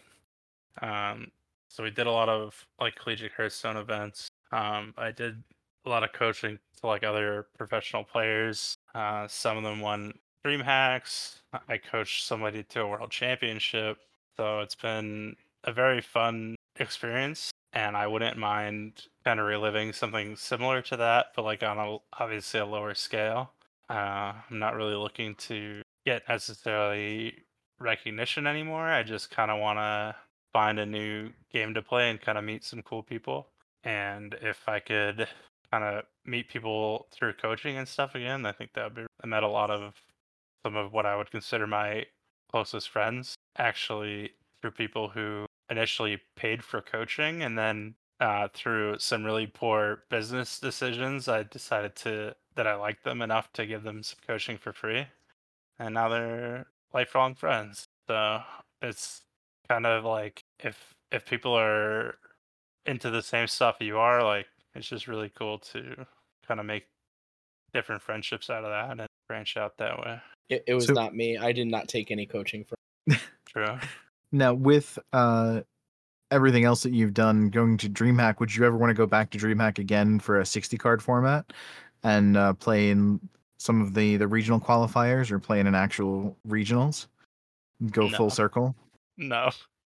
So we did a lot of like collegiate Hearthstone events. I did a lot of coaching to like other professional players. Some of them won DreamHacks. I coached somebody to a world championship. So it's been a very fun experience, and I wouldn't mind kind of reliving something similar to that, but like on obviously a lower scale. I'm not really looking to get necessarily recognition anymore. I just kind of want to find a new game to play and kind of meet some cool people. And if I could kind of meet people through coaching and stuff again, I think that would be. I met a lot of some of what I would consider my closest friends actually through people who initially paid for coaching, and then through some really poor business decisions, I decided that I liked them enough to give them some coaching for free, and now they're lifelong friends. So it's kind of like if people are into the same stuff you are, like it's just really cool to kind of make different friendships out of that and branch out that way. It was not me. I did not take any coaching from. True. Now with everything else that you've done going to DreamHack, would you ever want to go back to DreamHack again for a 60 card format and play in some of the regional qualifiers or play in an actual regionals? Go full circle? No.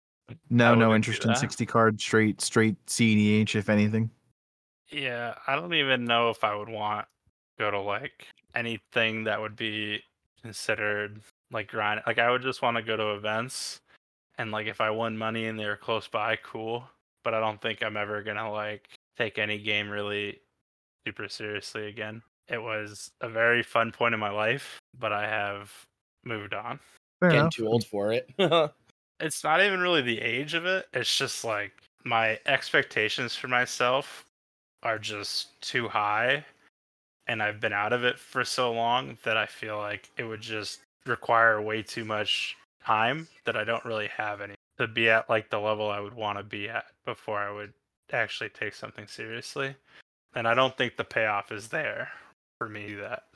No interest in 60 card straight CEDH, if anything. Yeah, I don't even know if I would want to go to like anything that would be considered like grind. Like I would just want to go to events, and like if I won money and they were close by, cool. But I don't think I'm ever gonna like take any game really super seriously again. It was a very fun point in my life, but I have moved on. Getting too old for it. It's not even really the age of it. It's just like my expectations for myself are just too high, and I've been out of it for so long that I feel like it would just require way too much time that I don't really have any to be at like the level I would want to be at before I would actually take something seriously. And I don't think the payoff is there for me.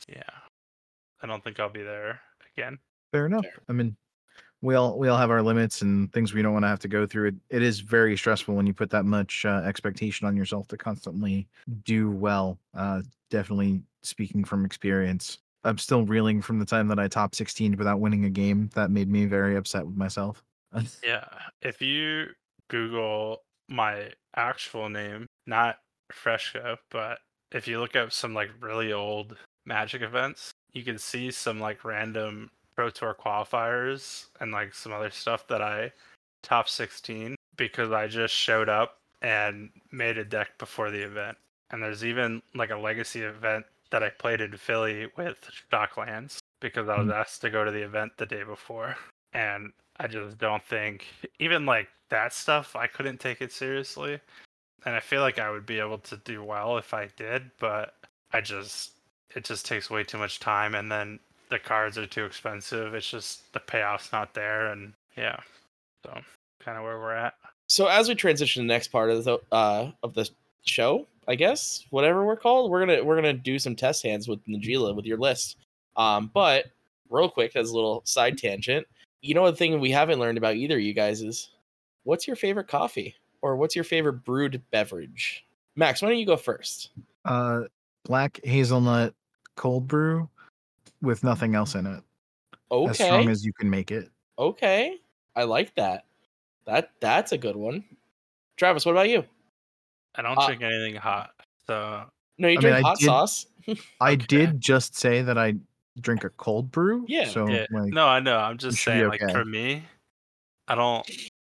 I don't think I'll be there again. Fair enough. I mean, we all have our limits and things we don't want to have to go through. It is very stressful when you put that much expectation on yourself to constantly do well. Definitely speaking from experience. I'm still reeling from the time that I top 16 without winning a game. That made me very upset with myself. Yeah, if you Google my actual name, not Freshco, but if you look up some like really old Magic events, you can see some like random Pro Tour qualifiers and like some other stuff that I top 16 because I just showed up and made a deck before the event. And there's even like a legacy event that I played in Philly with Shocklands because I was asked to go to the event the day before. And I just don't think, even like that stuff, I couldn't take it seriously. And I feel like I would be able to do well if I did, but it just takes way too much time, and then the cards are too expensive. It's just the payoff's not there, and yeah, so kind of where we're at. So as we transition to the next part of the show, I guess whatever we're called, we're gonna do some test hands with Najila with your list. But real quick, as a little side tangent, you know, the thing we haven't learned about either of you guys is what's your favorite coffee or what's your favorite brewed beverage? Max, why don't you go first? Black hazelnut cold brew with nothing else in it. Okay. As strong as you can make it. Okay. I like that. That's a good one. Travis, what about you? I don't drink anything hot. So no, you drink hot sauce. I did just say that I drink a cold brew. Yeah. So yeah. like, no, I know. I'm just saying, okay. like for me, I don't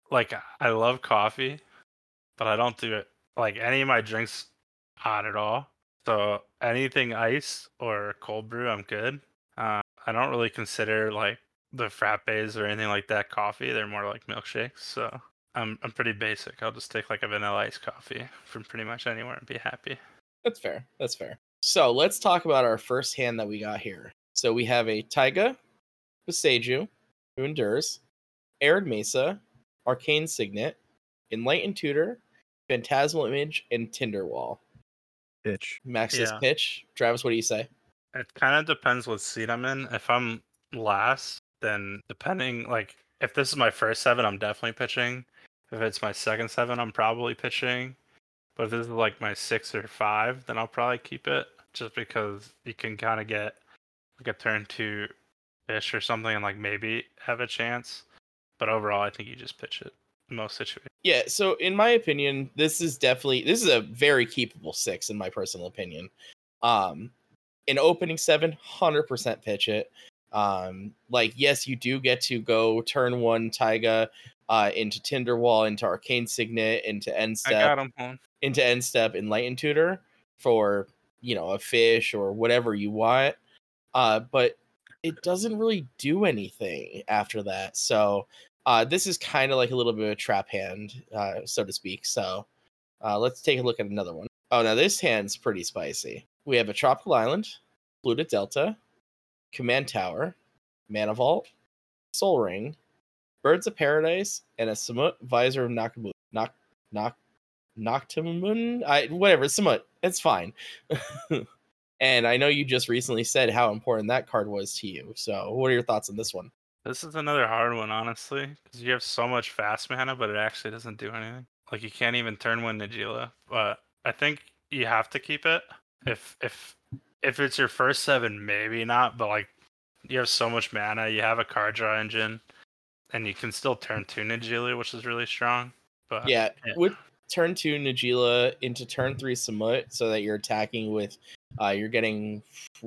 like I love coffee, but I don't do it like any of my drinks hot at all. So anything ice or cold brew, I'm good. I don't really consider like the frappes or anything like that coffee. They're more like milkshakes. So I'm pretty basic. I'll just take like a vanilla iced coffee from pretty much anywhere and be happy. That's fair. That's fair. So let's talk about our first hand that we got here. So we have a Taiga, Boseiju, who endures, Arid Mesa, Arcane Signet, Enlightened Tutor, Phantasmal Image, and Tinderwall. Pitch. Max's Yeah. pitch. Travis, what do you say? It kind of depends what seat I'm in. If I'm last, then depending, like, if this is my first 7, I'm definitely pitching. If it's my second 7, I'm probably pitching. But if this is like my 6 or 5, then I'll probably keep it just because you can kind of get like a turn 2 fish or something and like maybe have a chance. But overall, I think you just pitch it in most situations. Yeah, so in my opinion, this is a very keepable 6 in my personal opinion. In opening 7, 100% pitch it. Like, yes, you do get to go turn 1 Taiga into Tinderwall, into Arcane Signet, into End I got Step, him home. into End Step, Enlightened Tutor for, a fish or whatever you want. But it doesn't really do anything after that. So this is kind of like a little bit of a trap hand, so to speak. So let's take a look at another one. Oh, now this hand's pretty spicy. We have a Tropical Island, Fluted Delta, Command Tower, Mana Vault, Soul Ring, Birds of Paradise, and a Samut Visor of Nakamu. Noctimun? Whatever, Samut. It's fine. And I know you just recently said how important that card was to you. So what are your thoughts on this one? This is another hard one, honestly, because you have so much fast mana, but it actually doesn't do anything. Like you can't even turn 1 Najeela. But I think you have to keep it. If it's your first 7, maybe not. But like you have so much mana, you have a card draw engine, and you can still turn 2 Najeela, which is really strong. But Yeah, with turn 2 Najeela into turn 3 Samut, so that you're attacking with, you're getting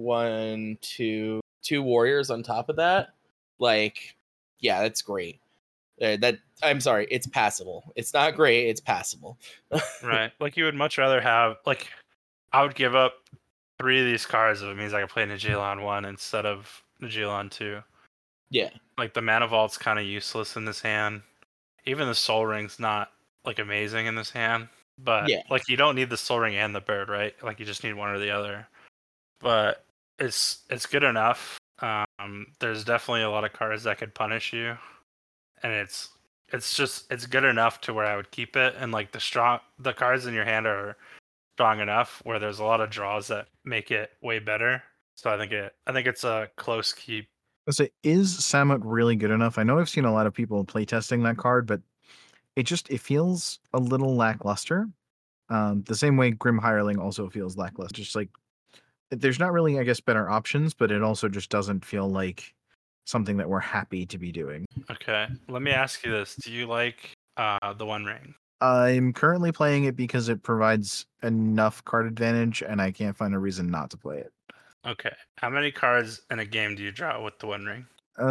2 warriors on top of that. Like, yeah, that's great. I'm sorry, it's passable. It's not great, it's passable. right, like you would much rather have like I would give up 3 of these cards if it means I can play Najeela on 1 instead of Najeela on 2. Yeah. Like the Mana Vault's kind of useless in this hand. Even the Soul Ring's not like amazing in this hand. But Yeah. like you don't need the Soul Ring and the Bird, right? Like you just need one or the other. But it's good enough. There's definitely a lot of cards that could punish you, and it's good enough to where I would keep it. And like the cards in your hand are strong enough where there's a lot of draws that make it way better. So I think it's a close keep. I say, is Samut really good enough? I know I've seen a lot of people playtesting that card, but it feels a little lackluster. The same way Grim Hireling also feels lackluster. Just like there's not really, I guess, better options, but it also just doesn't feel like something that we're happy to be doing. Okay, let me ask you this: do you like the One Ring? I'm currently playing it because it provides enough card advantage, and I can't find a reason not to play it. Okay, how many cards in a game do you draw with the One Ring?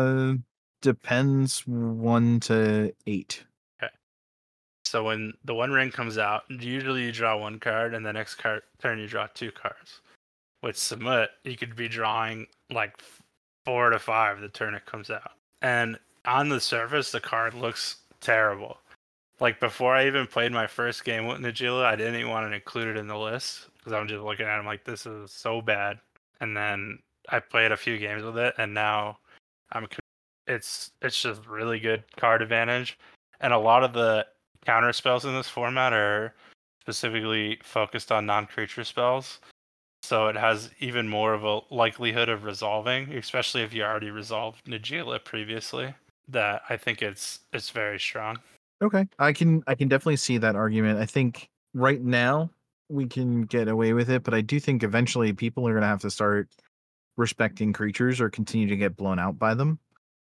Depends 1 to 8. Okay, so when the One Ring comes out, usually you draw 1 card, and the next turn you draw 2 cards. With Samut, you could be drawing like 4 to 5 the turn it comes out. And on the surface, the card looks terrible. Like before I even played my first game with Najeela, I didn't even want to include it in the list because I'm just looking at him like this is so bad. And then I played a few games with it, and now it's just really good card advantage. And a lot of the counter spells in this format are specifically focused on non-creature spells. So it has even more of a likelihood of resolving, especially if you already resolved Najeela previously. That I think it's very strong. Okay, I can definitely see that argument. I think right now we can get away with it, but I do think eventually people are going to have to start respecting creatures or continue to get blown out by them.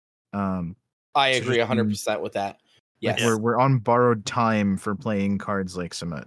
I agree 100% with that. Yes. Like we're on borrowed time for playing cards like Samut.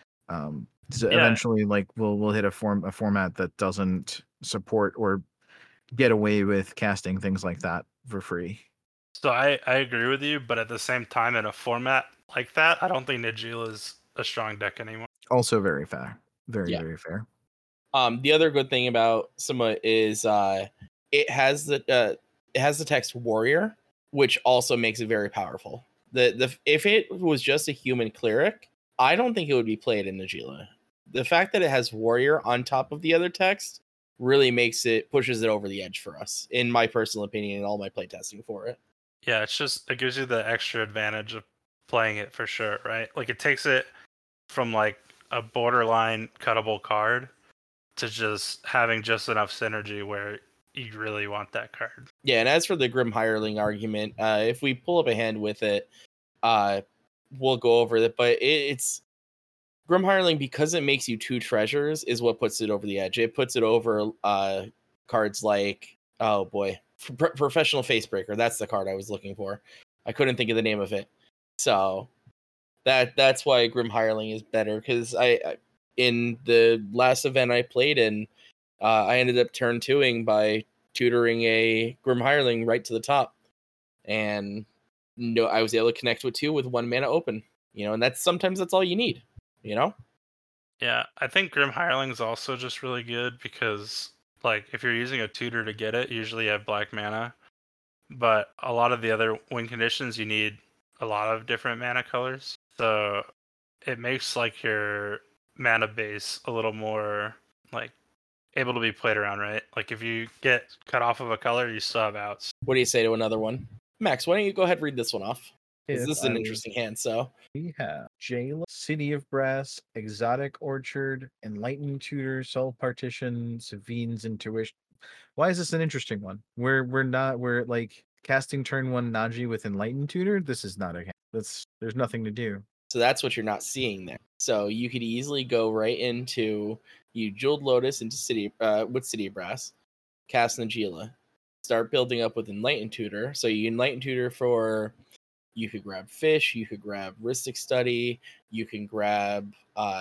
So eventually, like we'll hit a format that doesn't support or get away with casting things like that for free. So I agree with you, but at the same time, in a format like that, I don't think Najeela is a strong deck anymore. Also very fair. Very, Yeah. very fair. The other good thing about Sima is it has the text warrior, which also makes it very powerful. The if it was just a human cleric, I don't think it would be played in Najeela. The fact that it has warrior on top of the other text really pushes it over the edge for us, in my personal opinion, and all my playtesting for it. Yeah, it gives you the extra advantage of playing it for sure, right? Like it takes it from like a borderline cuttable card to just having just enough synergy where you really want that card. Yeah, and as for the Grim Hireling argument, if we pull up a hand with it, we'll go over it. But it's Grim Hireling, because it makes you 2 treasures, is what puts it over the edge. It puts it over cards like, oh boy, Professional Facebreaker. That's the card I was looking for. I couldn't think of the name of it. So that's why Grim Hireling is better, because I in the last event I played in, I ended up turn 2ing by tutoring a Grim Hireling right to the top, and I was able to connect with 2 with 1 mana open. And sometimes that's all you need. Yeah, I think Grim Hireling is also just really good because, like, if you're using a tutor to get it, usually you have black mana. But a lot of the other win conditions, you need a lot of different mana colors. So it makes, like, your mana base a little more, like, able to be played around, right? Like, if you get cut off of a color, you still have outs. What do you say to another one? Max, why don't you go ahead and read this one off? Because If this is I an was- interesting hand, so... We have Jayla, City of Brass, Exotic Orchard, Enlightened Tutor, Soul Partition, Savine's Intuition. Why is this an interesting one? We're like casting turn 1 Naji with Enlightened Tutor. This is not a hand. There's nothing to do. So that's what you're not seeing there. So you could easily go right into Jeweled Lotus into with City of Brass, cast Najeela, start building up with Enlightened Tutor. So you Enlightened Tutor for, you could grab Fish, you could grab Rhystic Study, you can grab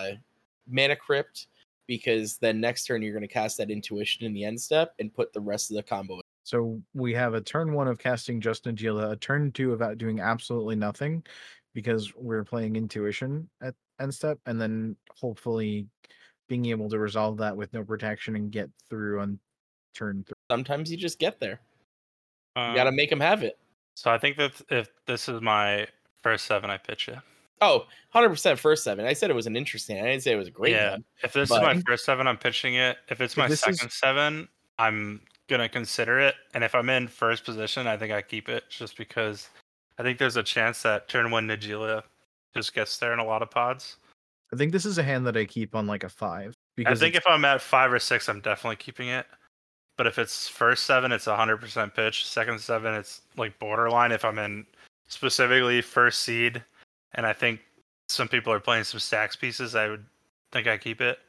Mana Crypt, because then next turn you're going to cast that Intuition in the end step and put the rest of the combo in. So we have a turn 1 of casting just Najeela, a turn 2 of doing absolutely nothing because we're playing Intuition at end step, and then hopefully being able to resolve that with no protection and get through on turn 3. Sometimes you just get there. You got to make them have it. So I think that if this is my first 7, I pitch it. Oh, 100% first 7. I said it was an interesting. I didn't say it was a great hand. If this is my first 7, I'm pitching it. If it's my second 7, I'm going to consider it. And if I'm in first position, I think I keep it, just because I think there's a chance that turn 1 Najeela just gets there in a lot of pods. I think this is a hand that I keep on like a 5. I think if I'm at 5 or 6, I'm definitely keeping it. But if it's first 7, it's 100% pitch. Second 7, it's like borderline if I'm in specifically first seed. And I think some people are playing some stacks pieces, I would think I keep it.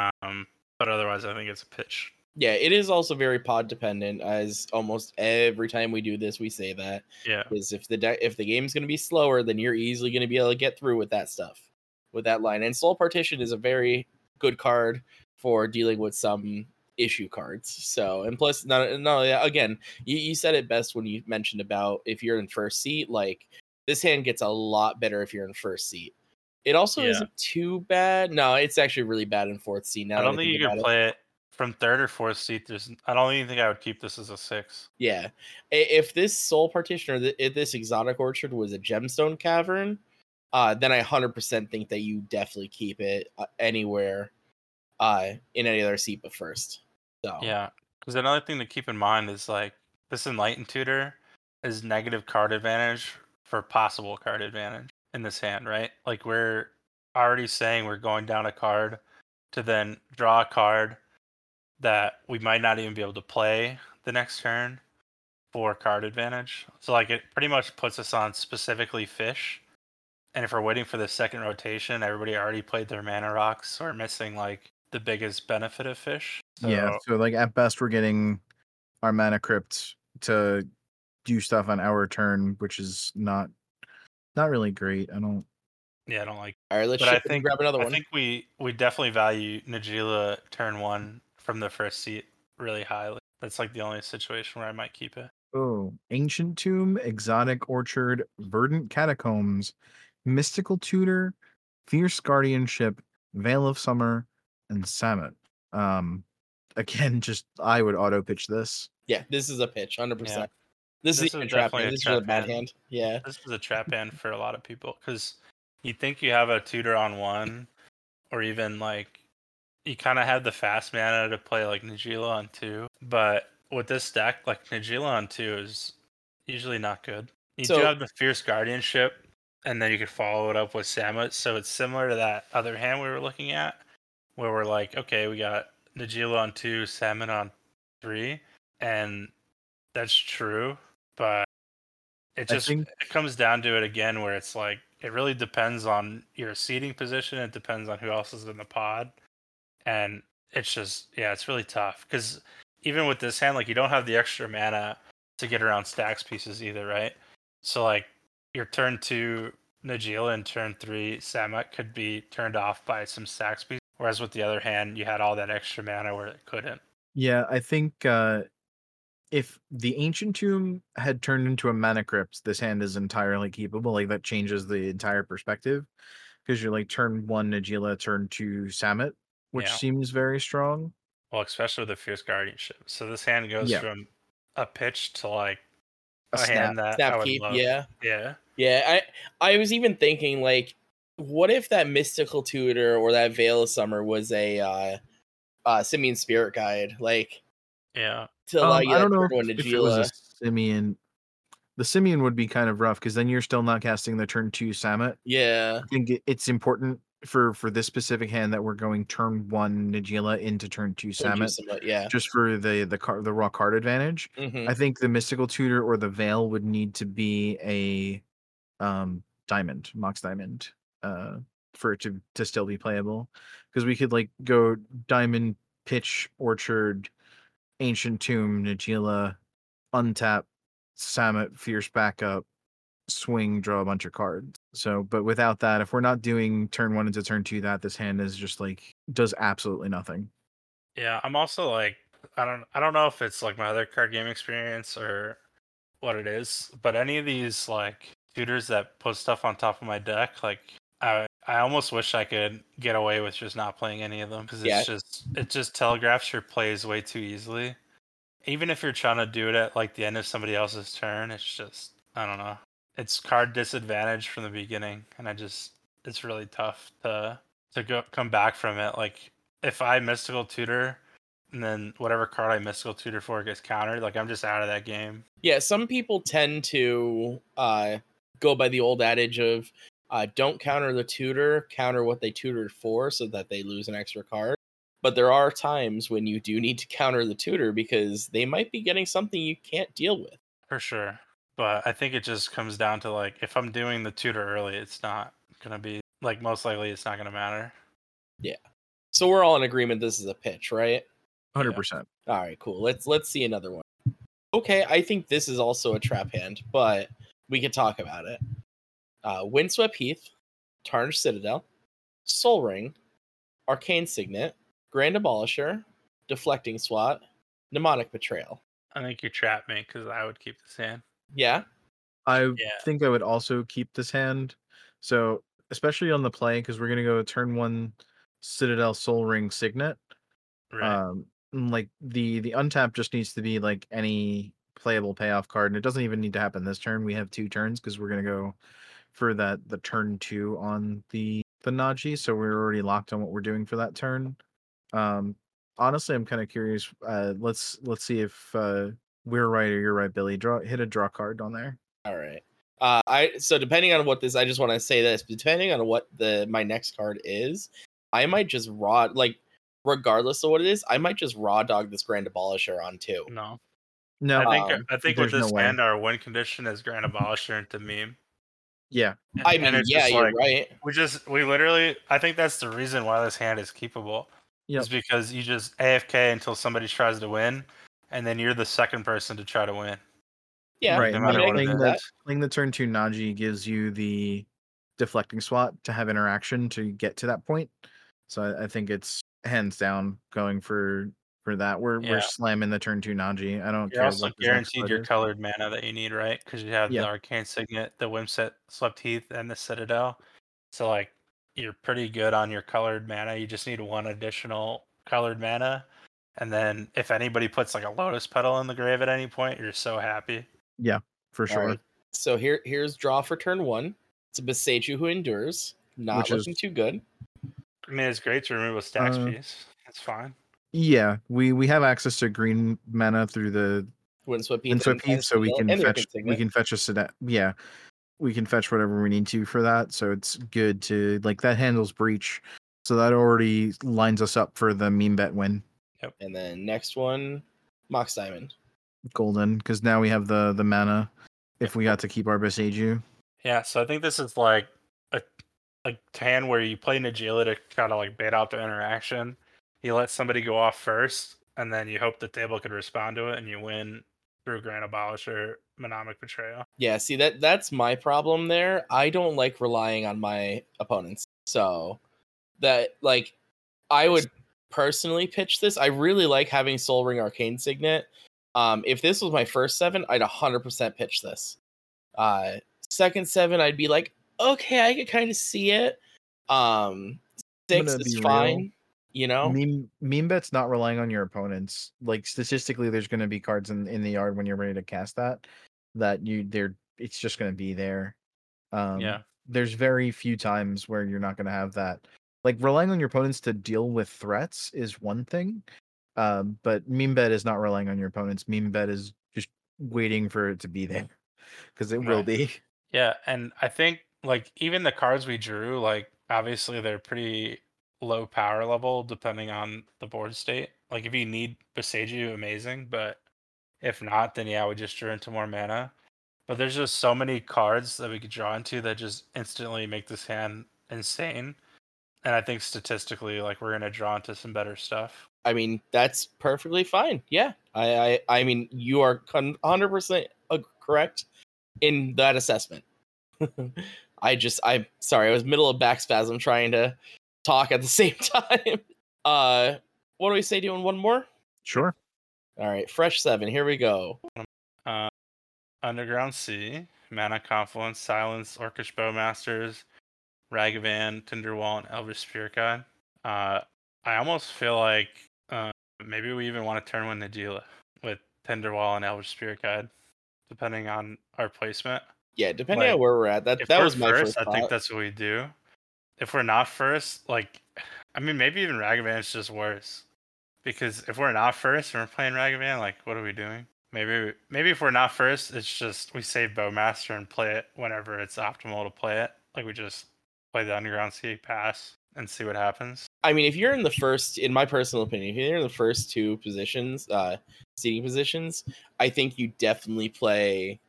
But otherwise, I think it's a pitch. Yeah, it is also very pod dependent, as almost every time we do this, we say that. Yeah. Because if the game's going to be slower, then you're easily going to be able to get through with that stuff, with that line. And Soul Partition is a very good card for dealing with some issue cards. So, and plus, again, you said it best when you mentioned about if you're in first seat, like, this hand gets a lot better if you're in first seat. It also isn't too bad. No, it's actually really bad in fourth seat. Now I don't think you can play it from third or fourth seat. I don't even think I would keep this as a 6. Yeah. If this Soul Partition or if this Exotic Orchard was a Gemstone Cavern, then I 100% think that you definitely keep it anywhere in any other seat but first. So. Yeah, because another thing to keep in mind is, like, this Enlightened Tutor is negative card advantage for possible card advantage in this hand, right? Like, we're already saying we're going down a card to then draw a card that we might not even be able to play the next turn for card advantage. So, like, it pretty much puts us on specifically Fish. And if we're waiting for the second rotation, everybody already played their mana rocks, so we're missing, like, the biggest benefit of Fish. So like at best we're getting our Mana Crypt to do stuff on our turn, which is not really great. I don't like. All right, let's grab another one. I think we definitely value Najeela turn 1 from the first seat really highly. That's like the only situation where I might keep it. Oh, Ancient Tomb, Exotic Orchard, Verdant Catacombs, Mystical Tutor, Fierce Guardianship, Veil of Summer, and Samet. Um, again, just I would auto pitch this. Yeah, this is a pitch, 100%. Yeah. This This is is a trap definitely hand. a This is a trap bad hand. hand. Yeah. This is a trap hand for a lot of people because you think you have a tutor on one, or even like you kind of have the fast mana to play like Najila on two. But with this deck, like Najila on two is usually not good. You do So have the Fierce Guardianship, and then you could follow it up with Samet. So it's similar to that other hand we were looking at, where we're like, okay, we got Najila on two, Samet on three, and that's true. But it I just think it comes down to it again, where it's like it really depends on your seating position. It depends on who else is in the pod, and it's just it's really tough because even with this hand, like you don't have the extra mana to get around stacks pieces either, right? So like your turn two Najila and turn three Samet could be turned off by some stacks pieces, whereas with the other hand, you had all that extra mana where it couldn't. yeah, I think if the Ancient Tomb had turned into a Mana Crypt, this hand is entirely keepable. Like that changes the entire perspective because you're like turn one Najila, turn two Samet, which Yeah. seems very strong. Well, especially with the Fierce Guardianship. So this hand goes Yeah, from a pitch to like a a snap. hand that I snap would keep, love. yeah. Yeah. Yeah, I was even thinking like, what if that mystical tutor or that Veil of Summer was a Simian Spirit Guide, like Yeah. to allow you I that don't know turn one if it was a Najila. Simian. The Simian would be kind of rough because then you're still not casting the turn two Samet. Yeah, I think it's important for this specific hand that we're going turn one Najila into turn two turn two Samet, somewhat. Yeah. just for the raw card advantage. Mm-hmm. I think the Mystical Tutor or the Veil would need to be a diamond, Mox Diamond, for it to still be playable. Because we could like go Diamond, Pitch, Orchard, Ancient Tomb, Najila, untap, Samet, Fierce Backup, swing, draw a bunch of cards. So, but without that, if we're not doing turn one into turn two, that this hand is just like does absolutely nothing. Yeah. I'm also like I don't know if it's like my other card game experience or what it is, but any of these like tutors that put stuff on top of my deck, like I almost wish I could get away with just not playing any of them because Yeah. it just telegraphs your plays way too easily. Even if you're trying to do it at like the end of somebody else's turn, it's just I don't know. It's card disadvantage from the beginning, and it's really tough to come back from it. Like if I mystical tutor and then whatever card I mystical tutor for gets countered, like I'm just out of that game. Yeah, some people tend to go by the old adage of don't counter the tutor, counter what they tutored for so that they lose an extra card. But there are times when you do need to counter the tutor because they might be getting something you can't deal with. For sure. But I think it just comes down to like if I'm doing the tutor early, it's not gonna be like most likely it's not gonna matter. Yeah. So we're all in agreement this is a pitch, right? 100%. All right, cool. Let's see another one. Okay, I think this is also a trap hand, but we could talk about it. Windswept Heath, Tarnished Citadel, Soul Ring, Arcane Signet, Grand Abolisher, Deflecting Swat, Mnemonic Betrayal. I think you trapped me because I would keep this hand. Yeah? I Yeah. think I would also keep this hand. So, especially on the play, because we're going to go turn one Citadel Soul Ring Signet. Right. Like the untap just needs to be like any playable payoff card, and it doesn't even need to happen this turn. We have 2 turns because we're going to go for the turn 2 on the Naji, so we're already locked on what we're doing for that turn. Honestly, I'm kind of curious. Let's see if we're right or you're right, Billy. Hit a draw card on there. All right. So depending on what this, I just want to say this. Depending on what my next card is, I might just regardless of what it is, I might just raw dog this Grand Abolisher on 2. No. No, I think with there's no this way. hand our win condition is Grand Abolisher into meme. Yeah, I mean, it's yeah, just you're like right. we literally I think that's the reason why this hand is keepable. Yep. Is because you just AFK until somebody tries to win, and then you're the second person to try to win. Yeah, right. No And matter then what it can is. do that. playing the turn 2 Naji gives you the deflecting swat to have interaction to get to that point. So I think it's hands down going for for that. We're slamming the turn 2 Naji. I don't You're care also what the next guaranteed card your is. colored mana that you need, right? Because you have the Yeah. Arcane Signet, the Wimset Swept Heath, and the Citadel. So like you're pretty good on your colored mana. You just need one additional colored mana. And then if anybody puts like a Lotus Petal in the grave at any point, you're so happy. Yeah, for All sure. right. So here's draw for turn 1. It's a Boseiju who endures. Not Which looking is too good. I mean, it's great to remove a stacks piece. That's fine. Yeah, we have access to green mana through the Windswept Heath, so we can and the fetch Arcane Signet. we can fetch whatever we need to for that. So it's good to like that handles breach. So that already lines us up for the meme bet win. Yep. And then next one, Mox Diamond. Golden, because now we have the mana if we got to keep our Boseiju. Yeah, so I think this is like a hand where you play Najeela to try to like bait out the interaction. You let somebody go off first, and then you hope the table could respond to it, and you win through Grand Abolish or Mnemonic Betrayal. Yeah, see that's my problem there. I don't like relying on my opponents. So that like I would personally pitch this. I really like having Soul Ring Arcane Signet. If this was my first 7, I'd 100% pitch this. Second 7, I'd be like, okay, I could kind of see it. 6 is fine. You know, meme bet's not relying on your opponents. Like statistically, there's going to be cards in the yard when you're ready to cast that it's just going to be there. There's very few times where you're not going to have that. Like relying on your opponents to deal with threats is one thing, but meme bet is not relying on your opponents. Meme bet is just waiting for it to be there because it will be. Yeah, and I think like even the cards we drew, like obviously they're pretty low power level depending on the board state. Like if you need Boseiju, amazing, but if not, then yeah, we just drew into more mana. But there's just so many cards that we could draw into that just instantly make this hand insane. And I think statistically, like we're gonna draw into some better stuff. I mean, that's perfectly fine. Yeah, I mean, you are 100% correct in that assessment. I'm sorry, I was middle of back spasm trying to talk at the same time. What do we say? Doing one more? Sure. All right, fresh 7. Here we go. Underground Sea, Mana Confluence, Silence, Orcish Bowmasters, Ragavan, Tinderwall, and Elvish Spirit Guide. I almost feel like maybe we even want to turn one Najeela with Tinderwall and Elvish Spirit Guide, depending on our placement. Yeah, depending on where we're at. That was my first thought. I think that's what we do. If we're not first, like, I mean, maybe even Ragavan is just worse. Because if we're not first and we're playing Ragavan, like, what are we doing? Maybe if we're not first, it's just we save Bowmaster and play it whenever it's optimal to play it. Like we just play the Underground Sea pass and see what happens. I mean, if you're in the first, in my personal opinion, if you're in the first 2 positions, seating positions, I think you definitely play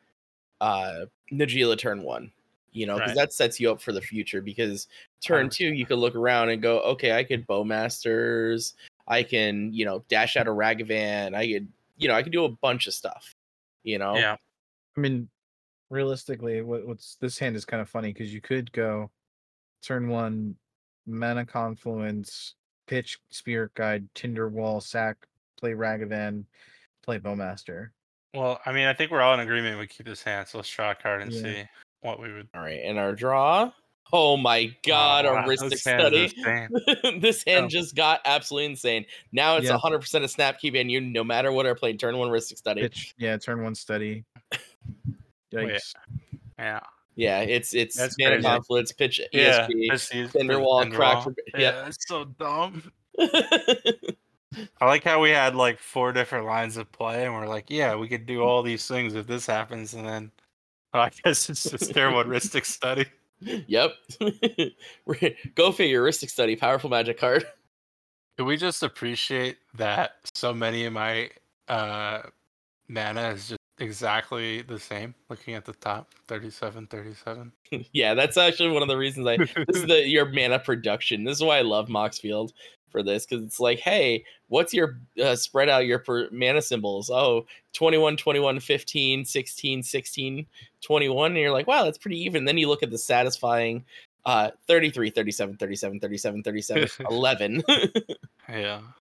Najeela turn 1. You know, because that sets you up for the future. Because turn 2, you could look around and go, okay, I could Bowmasters, I can, dash out a Ragavan, I could do a bunch of stuff, Yeah. I mean, realistically, what's this hand is kind of funny because you could go turn 1, Mana Confluence, pitch Spirit Guide, Tinderwall, sack, play Ragavan, play Bowmaster. Well, I mean, I think we're all in agreement we keep this hand, so let's draw a card and see what we would. All right, and our draw. Oh my god, a Rhystic Study. This hand just got absolutely insane. Now it's 100% a Snapkeep, and you, no matter what, are playing turn 1 Rhystic Study. Turn 1 Study. Yikes. Yeah. Yeah, it's Mana Confluence, pitch ESP, Tinderwall, crack. Yeah, it's so dumb. I like how we had like 4 different lines of play, and we're like, yeah, we could do all these things if this happens, and then I guess it's just their one Rhystic Study. Yep. Go figure, Rhystic Study, powerful magic card. Can we just appreciate that so many of my mana is just exactly the same? Looking at the top, 37. Yeah, that's actually one of the reasons this is your mana production. This is why I love Moxfield for this, because it's like, hey, what's your spread out your mana symbols? Oh, 21, 21, 15, 16, 16, 21. And you're like, wow, that's pretty even. Then you look at the satisfying 33, 37, 37, 37, 37, 11. Yeah.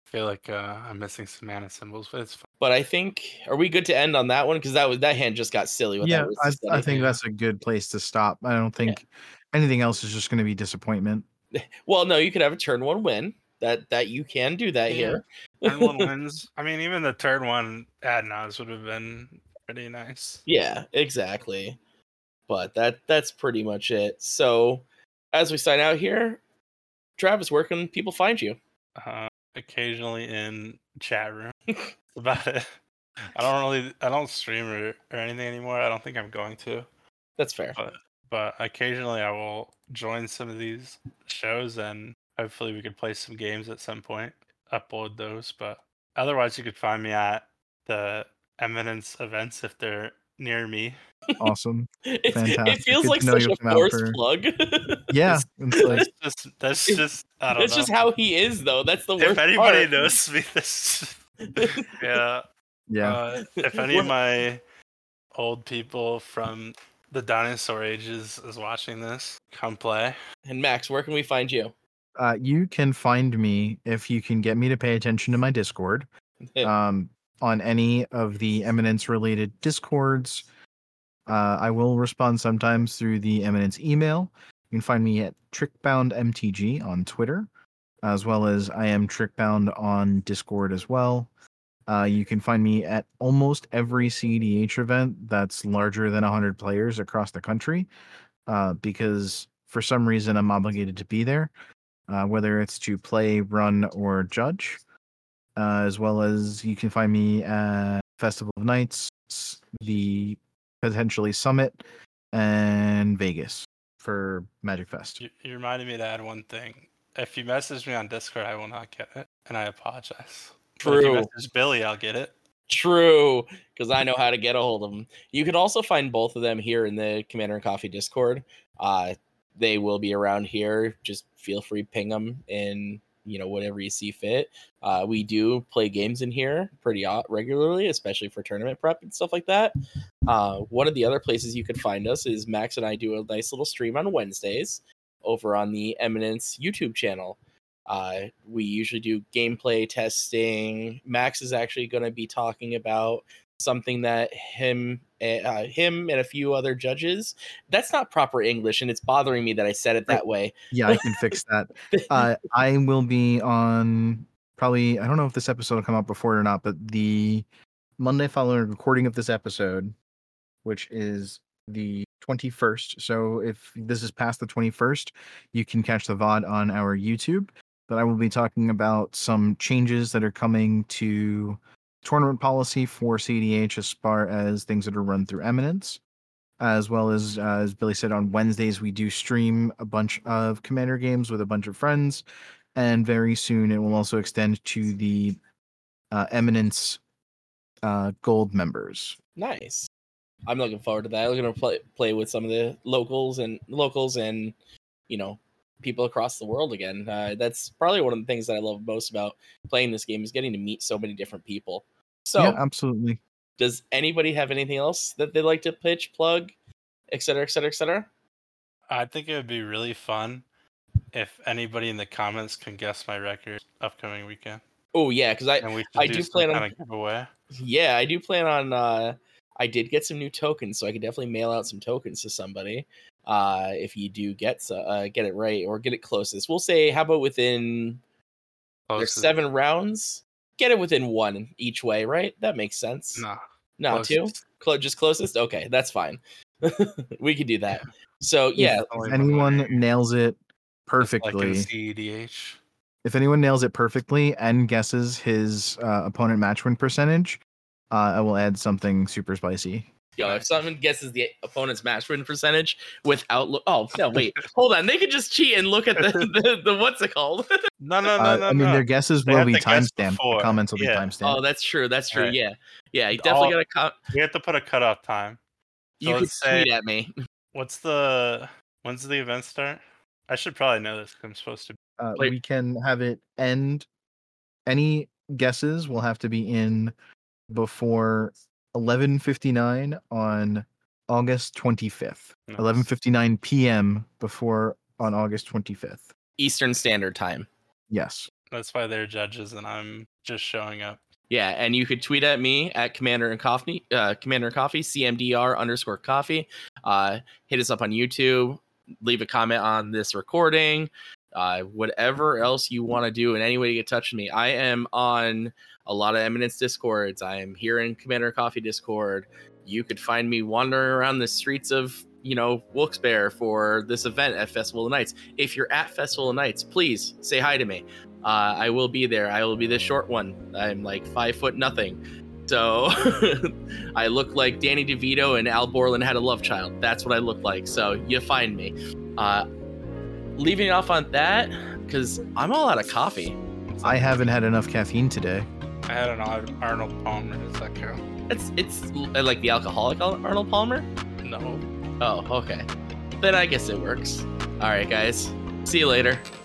feel like I'm missing some mana symbols, but it's fine. But I think, are we good to end on that one? Because that hand just got silly with Yeah, that Risky I Study. think that's a good place to stop. I don't think anything else is just going to be disappointment. Well, no, you could have a turn 1 win. That you can do that here. Turn 1 wins. I mean, even the turn 1 Adnaz would have been pretty nice. Yeah, exactly. But that's pretty much it. So, as we sign out here, Travis, where can people find you? Occasionally in chat room. That's about it. I don't stream or anything anymore. I don't think I'm going to. That's fair. But occasionally I will join some of these shows, and hopefully we could play some games at some point. Upload those, but otherwise you could find me at the Eminence events if they're near me. Awesome. It Fantastic. feels Good like to know such you'll a come out forced for- plug. Yeah, it's like That's just I don't That's know. just how he is, though. That's the worst If anybody part. knows me, this yeah. yeah. If any of my old people from the dinosaur ages is watching this, come play. And Max, where can we find you? You can find me if you can get me to pay attention to my Discord. On any of the Eminence related Discords. I will respond sometimes through the Eminence email. You can find me at TrickboundMTG on Twitter, as well as I am Trickbound on Discord as well. You can find me at almost every CEDH event that's larger than 100 players across the country, because for some reason I'm obligated to be there, whether it's to play, run, or judge. As well as you can find me at Festival of Nights, the potentially Summit, and Vegas for Magic Fest. You reminded me to add one thing. If you message me on Discord, I will not get it, and I apologize. But if you message Billy, I'll get it. True, because I know how to get a hold of them. You could also find both of them here in the Commander and Coffee Discord. They will be around here. Just feel free to ping them in, whatever you see fit. We do play games in here pretty regularly, especially for tournament prep and stuff like that. One of the other places you could find us is Max and I do a nice little stream on Wednesdays over on the Eminence YouTube channel. We usually do gameplay testing. Max is actually going to be talking about something that him and a few other judges. That's not proper English, and it's bothering me that I said it that way. Yeah, I can fix that. I will be on probably, I don't know if this episode will come out before it or not, but the Monday following recording of this episode, which is the 21st. So if this is past the 21st, you can catch the VOD on our YouTube. But I will be talking about some changes that are coming to tournament policy for CEDH as far as things that are run through Eminence, as well as Billy said, on Wednesdays we do stream a bunch of Commander games with a bunch of friends, and very soon it will also extend to the Eminence Gold members. Nice. I'm looking forward to that. I'm gonna play with some of the locals and people across the world again. That's probably one of the things that I love most about playing this game is getting to meet so many different people. So, yeah, absolutely. Does anybody have anything else that they'd like to pitch, plug, et cetera, et cetera, et cetera? I think it would be really fun if anybody in the comments can guess my record upcoming weekend. Oh yeah, because I do plan on giveaway. Yeah, I do plan on. I did get some new tokens, so I could definitely mail out some tokens to somebody. If you do get it right or get it closest, we'll say, how about within there's 7 rounds? Get it within 1 each way, right? That makes sense. No, 2? Just closest? Okay, that's fine. We could do that. So yeah, if anyone nails it perfectly, like in CEDH. If anyone nails it perfectly and guesses his opponent match win percentage, I will add something super spicy. Yo, if someone guesses the opponent's match win percentage without hold on, they could just cheat and look at the what's it called? No. I mean, their guesses will be timestamped. The comments will be timestamped. Oh, that's true. That's true. Right. Yeah. You definitely gotta. We have to put a cutoff time. So you could tweet at me. When's the event start? I should probably know this because I'm supposed to. We can have it end. Any guesses will have to be in before 11:59 on August 25th. Nice. 11:59 p.m. on August 25th. Eastern Standard Time. Yes. That's why they're judges and I'm just showing up. Yeah, and you could tweet at me at Commander and Coffee, CMDR_coffee. Hit us up on YouTube. Leave a comment on this recording. Whatever else you want to do in any way to get in touch with me. I am on a lot of Eminence Discords. I am here in Commander Coffee Discord. You could find me wandering around the streets of, Wilkes-Barre for this event at Festival of Nights. If you're at Festival of Nights, please say hi to me. I will be there. I will be the short one. I'm like 5'0". So I look like Danny DeVito and Al Borland had a love child. That's what I look like. So you find me. Leaving off on that, because I'm all out of coffee. I haven't had enough caffeine today. I had an Arnold Palmer. Does that count? It's like the alcoholic Arnold Palmer? No. Oh, okay. Then I guess it works. All right, guys. See you later.